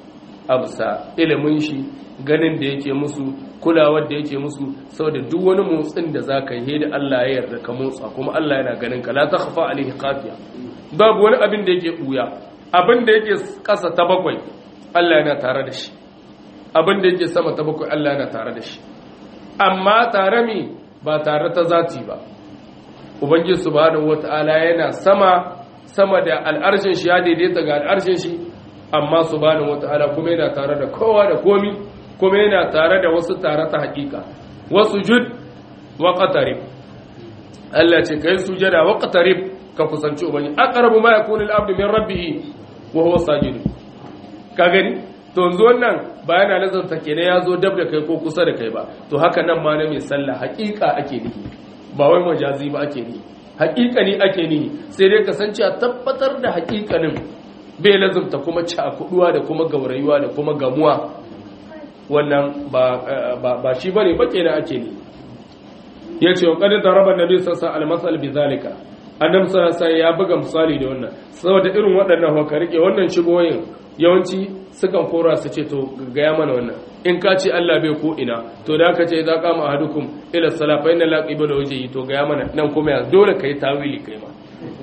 absa ilimin shi ganin da yake musu kulawar da yake musu saboda duk wani motsin da zaka yi da Allah ya yarda ka motsa kuma Allah yana ganin ka la takhfa alaihi khafiya babu wani abin da yake buya abin da yake kasa ta bakwai Allah yana tare da shi abin da yake sama ta bakwai Allah yana tare da shi amma tare mi ba tare ta zati ba ubangiji subhanahu wataala yana sama da al'arshin shi ya daidaita ga al'arshin shi amma subhanahu wataala kuma yana tare da kowa da komi kuma yana tare da wasu tare ta hakika wasu jud wa qatarib Allah ce kai sujada wa qatarib ka kusanci ubangiji aqrabu ma yakunu al-abdu min rabbih wa huwa sajid ka gani to yanzu wannan ba yana nazarta kenan ya zo dab da kai ko kusa da kai ba to haka nan ma na mai sallah hakika ake nihi ba wai majazi ba ake nihi hakikani ake nihi sai dai kasance a tabbatar da hakikanin bai lazumta kuma cakuduwa da kuma gaurayuwa da kuma gamuwa wannan ba shi bane ba kenan ake nihi yace wa qad daraba nabi sallallahu alaihi wasallam bi zalika annabi sallallahu ya buga misali da wannan saboda irin waɗannan haka rike wannan shigoyin yawanci sukan kora su ce to gaya mana wannan in ka ce Allah bai ko ina to da ka ce za ka ma ahadukum ila salat fa inna la qibla wajhi to gaya mana nan kuma ya dole kai tawili kai ma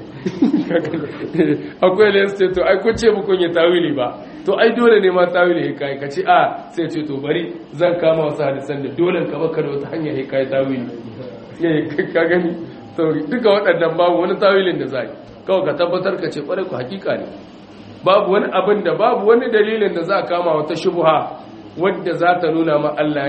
akwai ne sai to ai ku ce mu kun yi tawili ba to ai dole ne ma tawili kai ka ce a sai ce to bari zan kama wasu hadisan da dole ka baka da wata hanya kai tawili ka gani to duka waɗannan babu wani tawilin da zai kawai ka tabbatar ka ce kwarai ku hakika ne babu wani abin da babu wani dalilin da za a kama wata shubha wadda za ta nuna ma Allah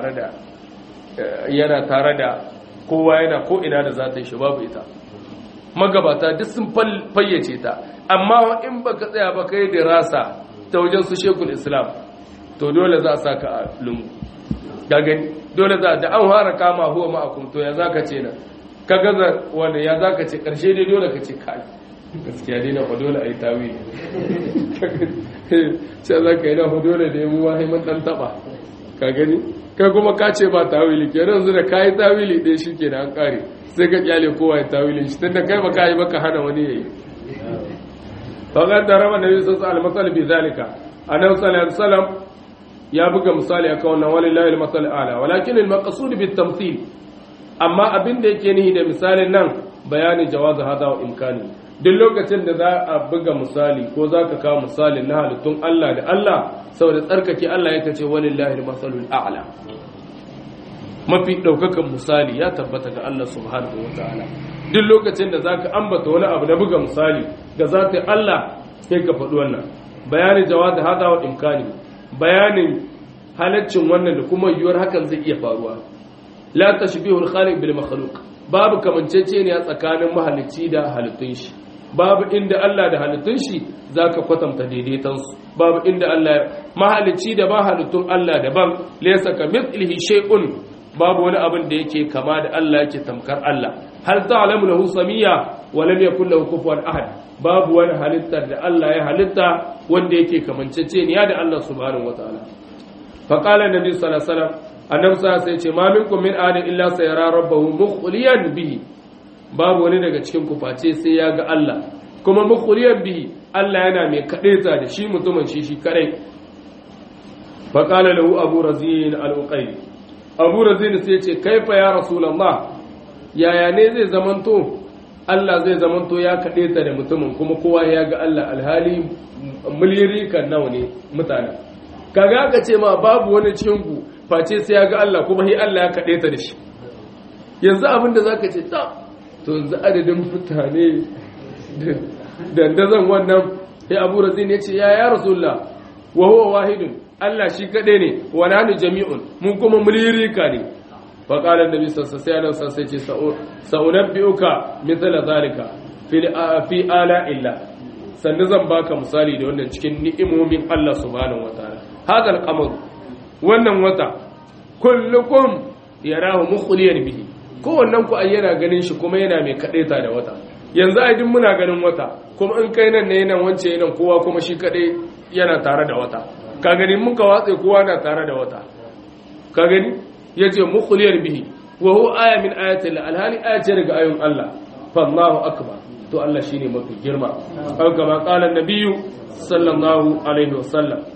yana tare da kowa yana ko ina da za ta yi shi babu ita magabata duk sun fayyace ta amma in baka tsaya ba kai da rasa ta wajen su shekul islam to dole za a saka a lungu ga gani dole za da an fara kama huwa ma'akum to ya zaka ce na ka gaza wanda ya zaka ce karshe dai dole ka ce kai gaskiya dai na fa dole a yi tawili sai za ka yi na fa dole da ya mu wahiman dan taba ka gani kai kuma ka ce ba tawili ke yanzu da ka yi tawili ɗaya shi ke da an ƙare sai ka kyale kowa ya tawilin shi tunda kai ba ka yi baka hana wani ya yi faƙar da rama na yi sassa almasal bi zalika a nan salam ya buga misali a kawunan wani layil masal ala walakin il-maqsud bi tamthil amma abin da yake nihi da misalin nan bayanin jawazu hada wa imkani duk lokacin da za a buga misali ko za ka kawo misali na halittun Allah da Allah saboda tsarkake Allah ya kace walillahi al-masalul a'la mafi daukakan misali ya tabbata ga Allah subhanahu wataala duk lokacin da zaka ambata wani abu na buga misali ga zata Allah sai ka faɗi wannan bayanin jawazi hada wa imkani bayanin halaccin wannan da kuma yiwuwar hakan zai iya faruwa la tashbihul khaliq bil makhluq babu kamanceceniya tsakanin mahalicci da halittun shi babu inda Allah da halittun shi zaka kwatanta daidaitan su babu inda Allah mahalicci da ba halittun Allah daban laysa kamithlihi shay'un babu wani abin da yake kama da Allah yake tamkar Allah hal ta'lamu lahu samiyya wa lam yakul lahu kufuwan ahad babu wani halittar da Allah ya halitta wanda yake kamanceceniya da Allah subhanahu wataala fa qala nabi sallallahu alaihi wasallam annabi sai ce ma minkum min ahadin illa sayara rabbahu mukhliyan bihi babu wani daga cikin ku face sai ya ga Allah kuma mukhliyan bihi Allah yana mai kadaita da shi mutumin shi kadai fa qala lahu abu razin al-uqayli abu razin sai ce kaifa ya rasulullah yaya ne zai zamanto Allah zai zamanto ya kadaita da mutumin kuma kowa ya ga Allah alhali miliyari kan nawa ne mutane kaga ka ce ma babu wani cikin ku face sai ya ga Allah kuma sai Allah ya kaɗe ta da shi yanzu abinda za ka ce ta to yanzu adadin mutane dandazon wannan sai abu razin ya ce ya rasulullah wa huwa wahidun Allah shi kaɗai ne wa nahnu jami'un mun kuma mulirika ne fa qala annabi sallallahu alaihi wasallam sai ce sa'unabbiuka mithla zalika fi ala illa sannan zan baka misali da wannan cikin ni'imomin Allah subhanahu wataala hadal qamar wannan wata kullukum yarahu mukhliyan bihi kowannen ku ayyana ganin shi kuma yana mai kadaita da wata yanzu ai din muna ganin wata kuma in kai nan ne nan wance nan kowa kuma shi kadai yana tare da wata ka gani mun ka watse kowa na tare da wata ka gani yace mukhliyan bihi wa huwa aya min ayati alhali ayati daga ayoyin Allah fallahu akbar to Allah shine mafi girma kama qala an-nabiyyu sallallahu alaihi wasallam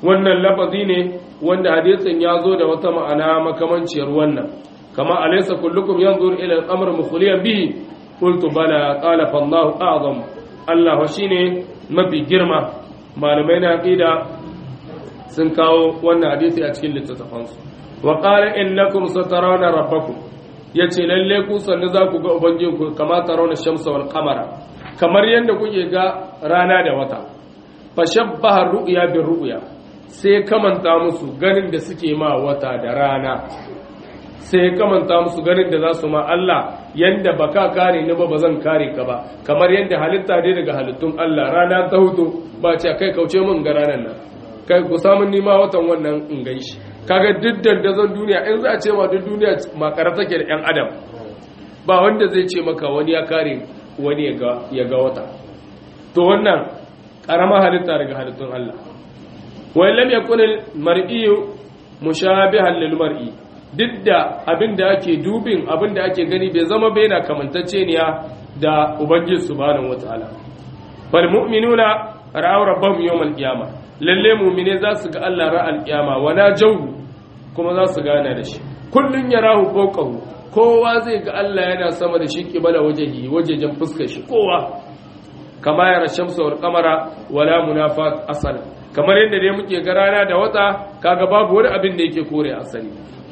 wannan lafazi ne wanda hadisin ya zo da wata ma'ana makamanciyar wannan kama alaysa kullukum yanzuru ila al-amr mukhliyan bihi qultu bala qala fa Allahu a'zam Allah shine mafi girma malamai na aqida sun kawo wannan hadisi a cikin littattafansu wa qala innakum satarawna rabbakum yace lalle ku sanne za ku ga ubangijinku kama tarawna shamsa wal qamara kamar yanda kuke ga rana da wata fashabbaha ru'ya bir ru'ya sai kamanta musu ganin da suke ma wata da rana sai kamanta musu ganin da za su ma Allah yanda baka kare ni ba bazan kare ka ba kamar yanda halitta dai daga halittun Allah rana ta hutu ba ce kai kauce mun ga ranan nan kai ku samu nima watan wannan in gaishi kaga duk dandazon duniya in za a ce ma duk duniya makara take da yan adam ba wanda zai ce maka wani ya kare wani ya ga wata to wannan karama halitta daga halittun Allah wa lam yakun al mar'i mushabihan lil mar'i duk da abinda ake dubin abinda ake gani bai zama bai na kamantacceniya da ubangiji subhanahu wataala bal mu'minuna ra'aw rabbahum yawm al qiyamah lalle mu'mine za su ga Allah ra'al qiyama wala jawu kuma za su gana da shi kullun yarahu fawqahu kowa zai ga Allah yana sama da shi kibala wajejen fuskar shi kowa kama yara shamsu wal qamara wala munafat asal kamar yadda dai muke ga rana da wata kaga babu wani abin da yake kore asali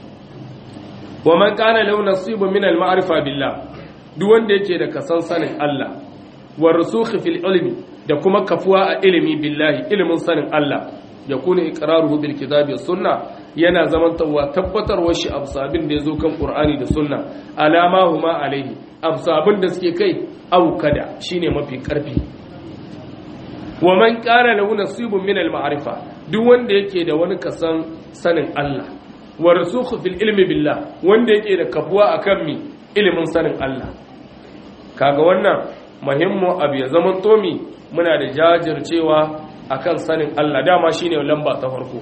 wa man kana lahu nasibun min al ma'rifa billah duk wanda yake da kasan sanin Allah wa rusukh fil ilmi da kuma kafuwa a ilimi billahi ilimin sanin Allah ya kuna iqraruhu bil kitabi was sunna yana zamantawa tabbatarwar shi absabin da yazo kan qur'ani da sunna alama huma alaihi absabin da suke kai au kada shine mafi karfi wa man kana lahu nasibun min al ma'rifa duk wanda yake da wani kasan sanin Allah wa rusukh fil ilmi billah wanda yake da kafuwa akan mi ilimin sanin Allah kaga wannan muhimmu abu ya zaman tomi muna da jajircewa akan sanin Allah dama shine lamba ta farko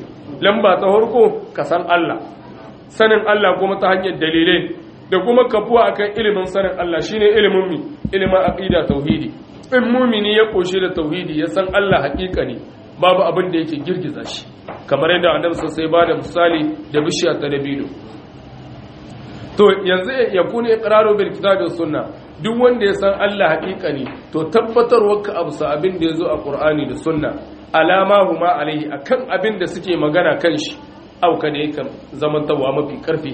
ka san Allah sanin Allah kuma ta hanyar dalilai da kuma kafuwa akan ilimin sanin Allah shine ilimin mi ilimin aqida tauhidi in mumini ya koshi da tauhidi ya san Allah hakika ne babu abin da yake girgiza shi kamar yadda annabi sai ba da misali da bishiya ta dabino to yanzu ya kuna iqraru bil kitabi was sunna duk wanda ya san Allah hakika ne to tabbatarwa ka abu sa abin da yazo a Qur'ani da sunna alama huma alaihi akan abin da suke magana kan shi auka ne kan zamantawa mafi karfi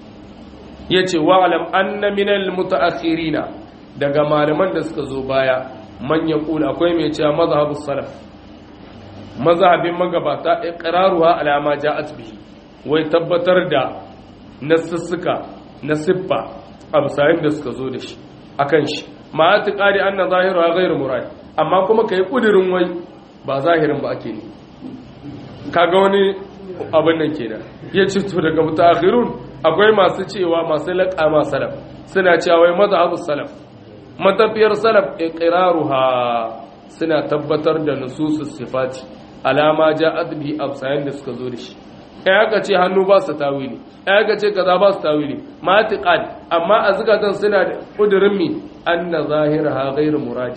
yace wa alam anna minal mutaakhirina daga malaman da suka zo baya man yaqul akwai mai cewa mazhabus salaf mazhabin magabata iqraruha alama ja'at bihi wai tabbatar da nasussuka na siffa absayin da suka zo da shi akan shi ma atiqadi anna zahiruha ghairu murad amma kuma kai kudirin wai ba zahirin ba ake ne kaga wani abin nan kenan yace to daga mutaakhirun akwai masu cewa masu laqama salaf suna cewa wai mazhabus salaf matafiyar salaf iqraruha suna tabbatar da nususus sifati alama ja'at bi absayin da suka zo da shi ai aka ce hannu ba su tawili ai aka ce kaza ba su tawili ma tiqad amma azgatan suna da kudirin mi anna zahiraha ghairu muradi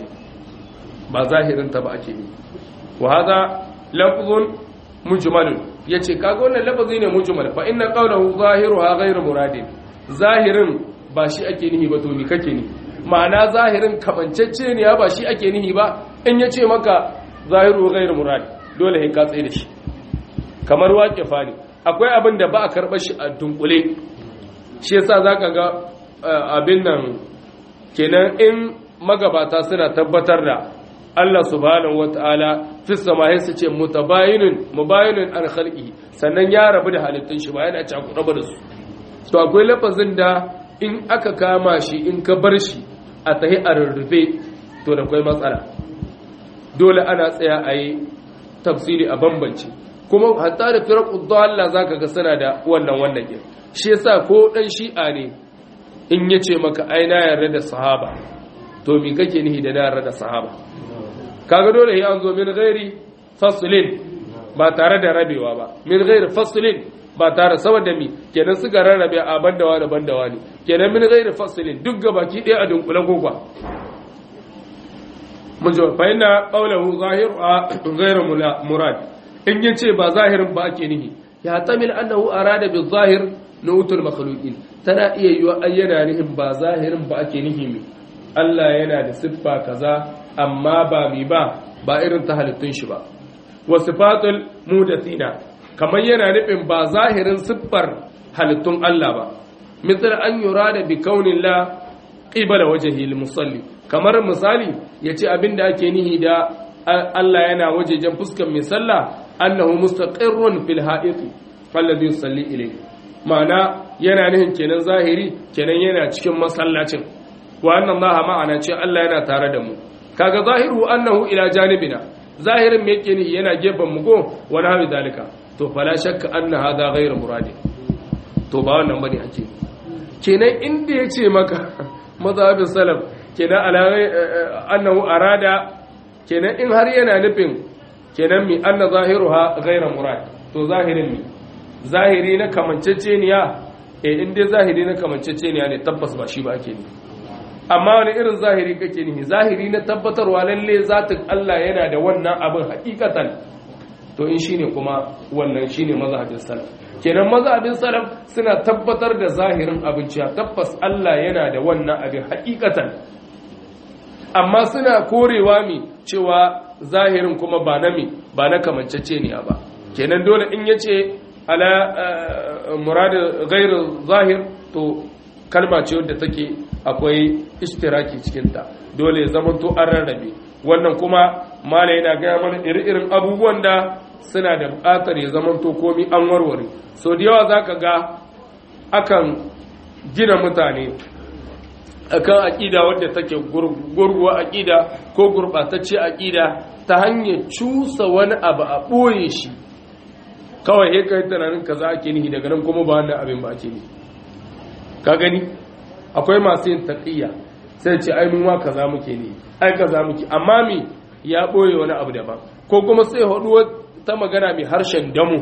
ba zahirin ta ba ake ne wa hada lafzun mujmal yace kaga wannan lafazi ne mujmal fa inna qawluhu zahiruha ghairu muradi zahirin ba shi ake nihi ba to ni kake ni ma'ana zahirin kamancecce ne ba shi ake nihi ba in yace maka zahiru ghairu muradi dole sai ka tsaye da shi kamar waƙifa ne akwai abin da ba a karɓar shi a dunkule shi yasa zaka ga abin nan kenan in magabata suna tabbatar da Allah subhanahu wataala fi samai su ce mubayinun an khalqi sannan ya rabu da halittun shi ba yana ci ku rabu da su to akwai lafazin da in aka kama shi in ka bar shi a tahi a rurrufe to da akwai matsala dole ana tsaya a yi tafsiri a bambance kuma hatta da firqud dalla zaka ga suna da wannan ke shi yasa ko dan shi'a ne in yace maka ai na yarda da sahaba to me kake nihi da na yarda da sahaba kaga dole sai an zo min ghairi faslin ba tare da rabewa ba min ghairi faslin ba tare saboda mi kenan suka rarrabe a bandawa da bandawa ne kenan min ghairi faslin duk gabaki ɗaya a dunkule gogwa mun ji fa inna qawluhu zahiru ghairu murad in yace ba zahirin ba ake nihi ya tamil annahu arada bil zahir nutul makhluqin tana iya yiwa ayyana nihin ba zahirin ba ake nihi mi Allah yana da siffa kaza amma ba irin ta halittun shi ba wa sifatul mudathina kamar yana nufin ba zahirin siffar halittun Allah ba misal an yurada bi kaunillah qibala wajhi lil musalli kamar misali yace abinda ake nihi da Allah yana wajejen fuskar mai sallah annahu mustaqirrun fil ha'it alladhi yusalli ilayhi ma'ana yana nihin kenan zahiri kenan yana cikin masallacin wa anna Allah ma'ana ce Allah yana tare da mu kaga zahiru annahu ila janibina zahirin me yake nihi yana gefen mu go wa nahu dalika to fala shakka anna hadha ghayr muradi to ba wannan bane ake kenan inda yace maka mazhabin salaf kenan ala annahu arada kenan in har yana nufin kenan mi anna zahiruha ghayra murad to zahirin mi zahiri na kamanceceniya in dai zahiri na kamanceceniya ne tabbas ba shi ba ake ni amma wani irin zahiri kake ni zahiri na tabbatarwa lalle zatin Allah yana da wannan abin hakikatan to in shine kuma wannan shine mazhabin salaf kenan mazhabin salaf suna tabbatar da zahirin abin cewa tabbas Allah yana da wannan abin hakikatan amma suna korewa mi cewa zahirin kuma ba na kamanceceniya ba kenan dole in yace ala murad ghayr zahir to kalma ce wadda take akwai ishtiraki cikin ta dole ya zama to an rarrabe wannan kuma mala yana ga mana irin abubuwan da suna da buƙatar ya zama to komai an warware so da yawa zaka ga akan gina mutane akan aqida wadda take gurguwa aqida ko gurbatacce aqida ta hanyar cusa wani abu a boye shi kawai he kai tunanin kaza ake nihi daga nan kuma ba wannan abin ba ake nihi ka gani akwai masu yin taqiyya sai ce ai mu ma kaza muke nihi ai kaza muke amma me ya boye wani abu daban ko kuma sai hudu ta magana mai harshen damu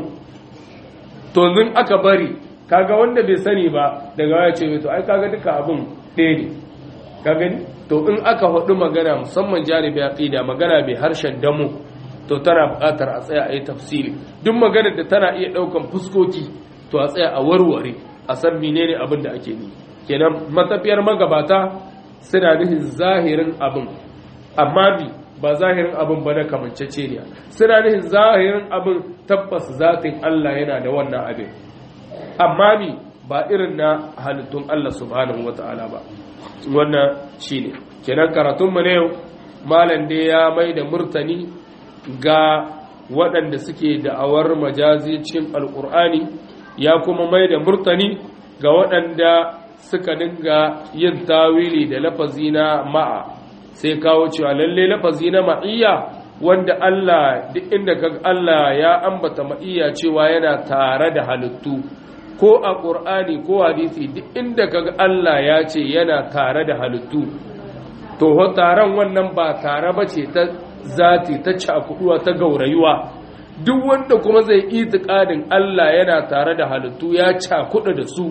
to zin aka bari kaga wanda bai sani ba daga waya ce to ai kaga duka abin ɗaya ne ka gani to in aka hudu magana musamman janibi aqida magana bai harshen damu to tana buƙatar a tsaya a yi tafsiri duk maganar da tana iya ɗaukan fuskoki to a tsaya a warware a san menene abin da ake yi kenan matafiyar magabata suna nufin zahirin abin amma ba zahirin abin ba na kamanceceniya suna nufin zahirin abin tabbas zatin Allah yana da wannan abin amma ba irin na halittun Allah subhanahu wata'ala ba wannan shine kenan karatunmu na yau malam dai ya mai da murtani ga waɗanda suke da'awar majazi cikin alƙur'ani ya kuma mai da murtani ga waɗanda suka dinga yin tawili da lafazi na ma'a sai kawo cewa lalle lafazi na ma'iyya wanda Allah duk inda kaga Allah ya ambata ma'iyya cewa yana tare da halittu ko a ƙur'ani ko hadisi duk inda kaga Allah ya ce yana tare da halittu to taron wannan ba tare bace ta zati ta cakuduwa ta gaurayuwa duk wanda kuma zai itiqadin Allah yana tare da halittu ya cakuda da su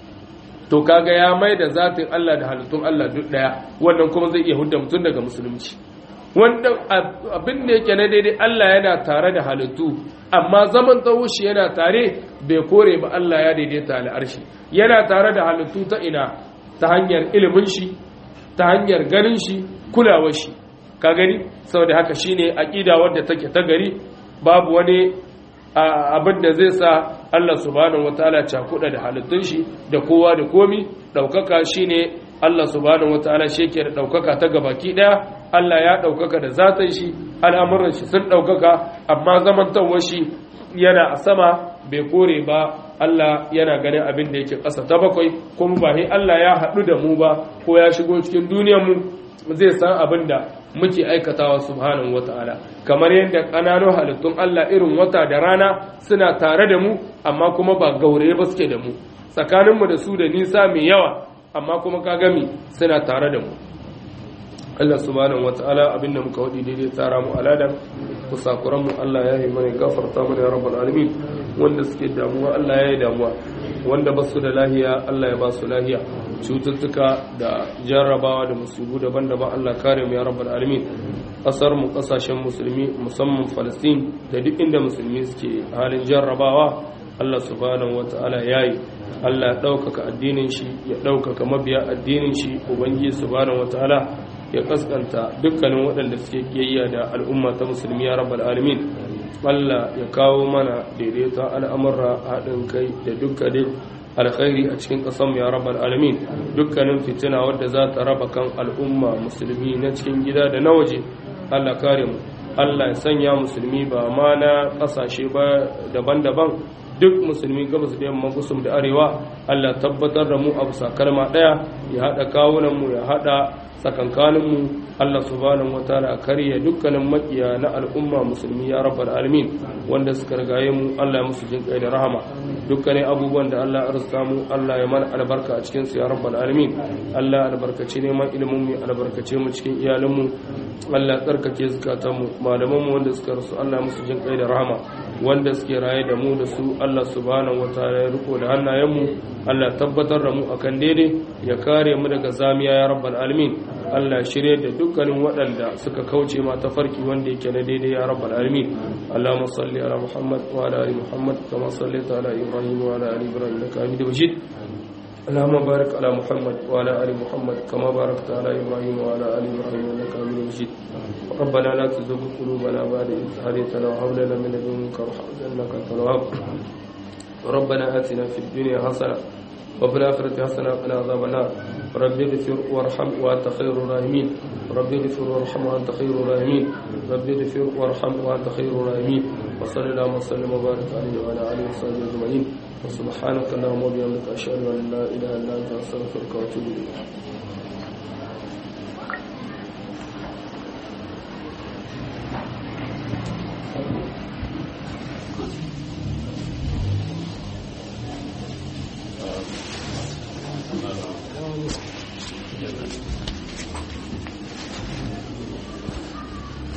to kaga ya mai da zatin Allah da halittun Allah duk daya wannan kuma zai iya hudda mutum daga musulunci wanda abin da yake na daidai Allah yana tare da halittu amma zaman tawushi yana tare bai kore ba Allah ya daidaita al'arshi yana tare da halittu ta ina ta hanyar ilimin shi ta hanyar ganin shi kulawar shi ka gani saboda haka shine aqida wadda take ta gari babu wani abin da zai sa Allah subhanahu wataala cakuda da halittun shi da kowa da komi daukaka shine Allah subhanahu wataala shi yake da daukaka ta gabaki daya Allah ya daukaka da zatan shi al'amuran shi sun daukaka amma zamantawar shi yana a sama bai kore ba Allah yana ganin abin da yake ƙasa ta bakwai kuma ba sai Allah ya haɗu da mu ba ko ya shigo cikin duniyar mu zai san abin da muke aikatawa subhanahu wata'ala kamar yadda ƙananun halittun Allah irin wata da rana suna tare da mu amma kuma ba gauraye ba suke da mu tsakaninmu da su da nisa mai yawa amma kuma ka gami suna tare da mu Allah subhanahu wata'ala abinda muka wadi daidai tsara mu aladan kusakuran mu Allah ya yi mana gafarta mu da rabbul alamin wanda suke damuwa Allah ya yi damuwa wanda basu da lahiya Allah ya ba su lahiya cututtuka da jarrabawa da musibu daban-daban Allah kare mu ya rabbul alamin ƙasar mu ƙasashen musulmi musamman Palestine da duk inda musulmi suke halin jarrabawa Allah subhanahu wata'ala yayi Allah ya ɗaukaka addinin shi ya ɗaukaka mabiya addinin shi ubangiji subhanahu wata'ala ya kaskanta dukkanin waɗanda suke kiyayya da al'umma ta musulmi ya rabbal alamin Allah ya kawo mana daidaita al'amurra haɗin kai da dukkanin alkhairi a cikin ƙasar ya rabbal alamin dukkanin fitina wadda za ta raba kan al'umma musulmi na cikin gida da na waje Allah kare mu Allah ya sanya musulmi ba ma na ƙasashe ba daban-daban duk musulmi gabas da yamma kusum da arewa Allah tabbatar da mu a bisa kalma ɗaya ya haɗa kawunan mu ya haɗa tsakankanin mu Allah subhanahu wataala kariya dukkanin makiya na al'umma musulmi ya rabbal alamin wanda suka rigaye mu Allah ya musu jinkai da rahama dukkanin abubuwan da Allah ya arzuta mu Allah ya mana albarka a cikin su ya rabbal alamin Allah albarkace neman ilimin mu albarkace mu cikin iyalan mu Allah tsarkake zakatan mu malaman mu wanda suka rasu Allah ya musu jinkai da rahama wanda suke raye da mu da su Allah subhanahu wataala ya riko da hannayen mu Allah tabbatar da mu akan daidai ya kare mu daga zamiya ya rabbal alamin Allah shirye da dukkanin waɗanda suka kauce ma tafarki wanda yake na daidai ya rabbal alamin Allahumma salli ala Muhammad wa ala ali Muhammad kama sallaita ala Ibrahim wa ala ali Ibrahim innaka Hamidum Majid اللهم بارك على محمد وعلى آل محمد كما باركت على إبراهيم وعلى آل إبراهيم إنك حميد مجيد ربنا لا تزغ قلوبنا بعد إذ هديتنا وهب لنا من لدنك رحمة إنك أنت الوهاب ربنا آتنا في الدنيا حسنة وفي الآخرة حسنة وقنا عذاب النار رب اغفر وارحم وأنت خير الراحمين رب اغفر وارحم وأنت خير الراحمين رب اغفر وارحم وأنت خير الراحمين وصلى الله وسلم وبارك عليه وعلى آله وصحبه أجمعين وسبحانك اللهم وبحمدك أشهد أن لا إله إلا أنت أستغفرك وأتوب إليك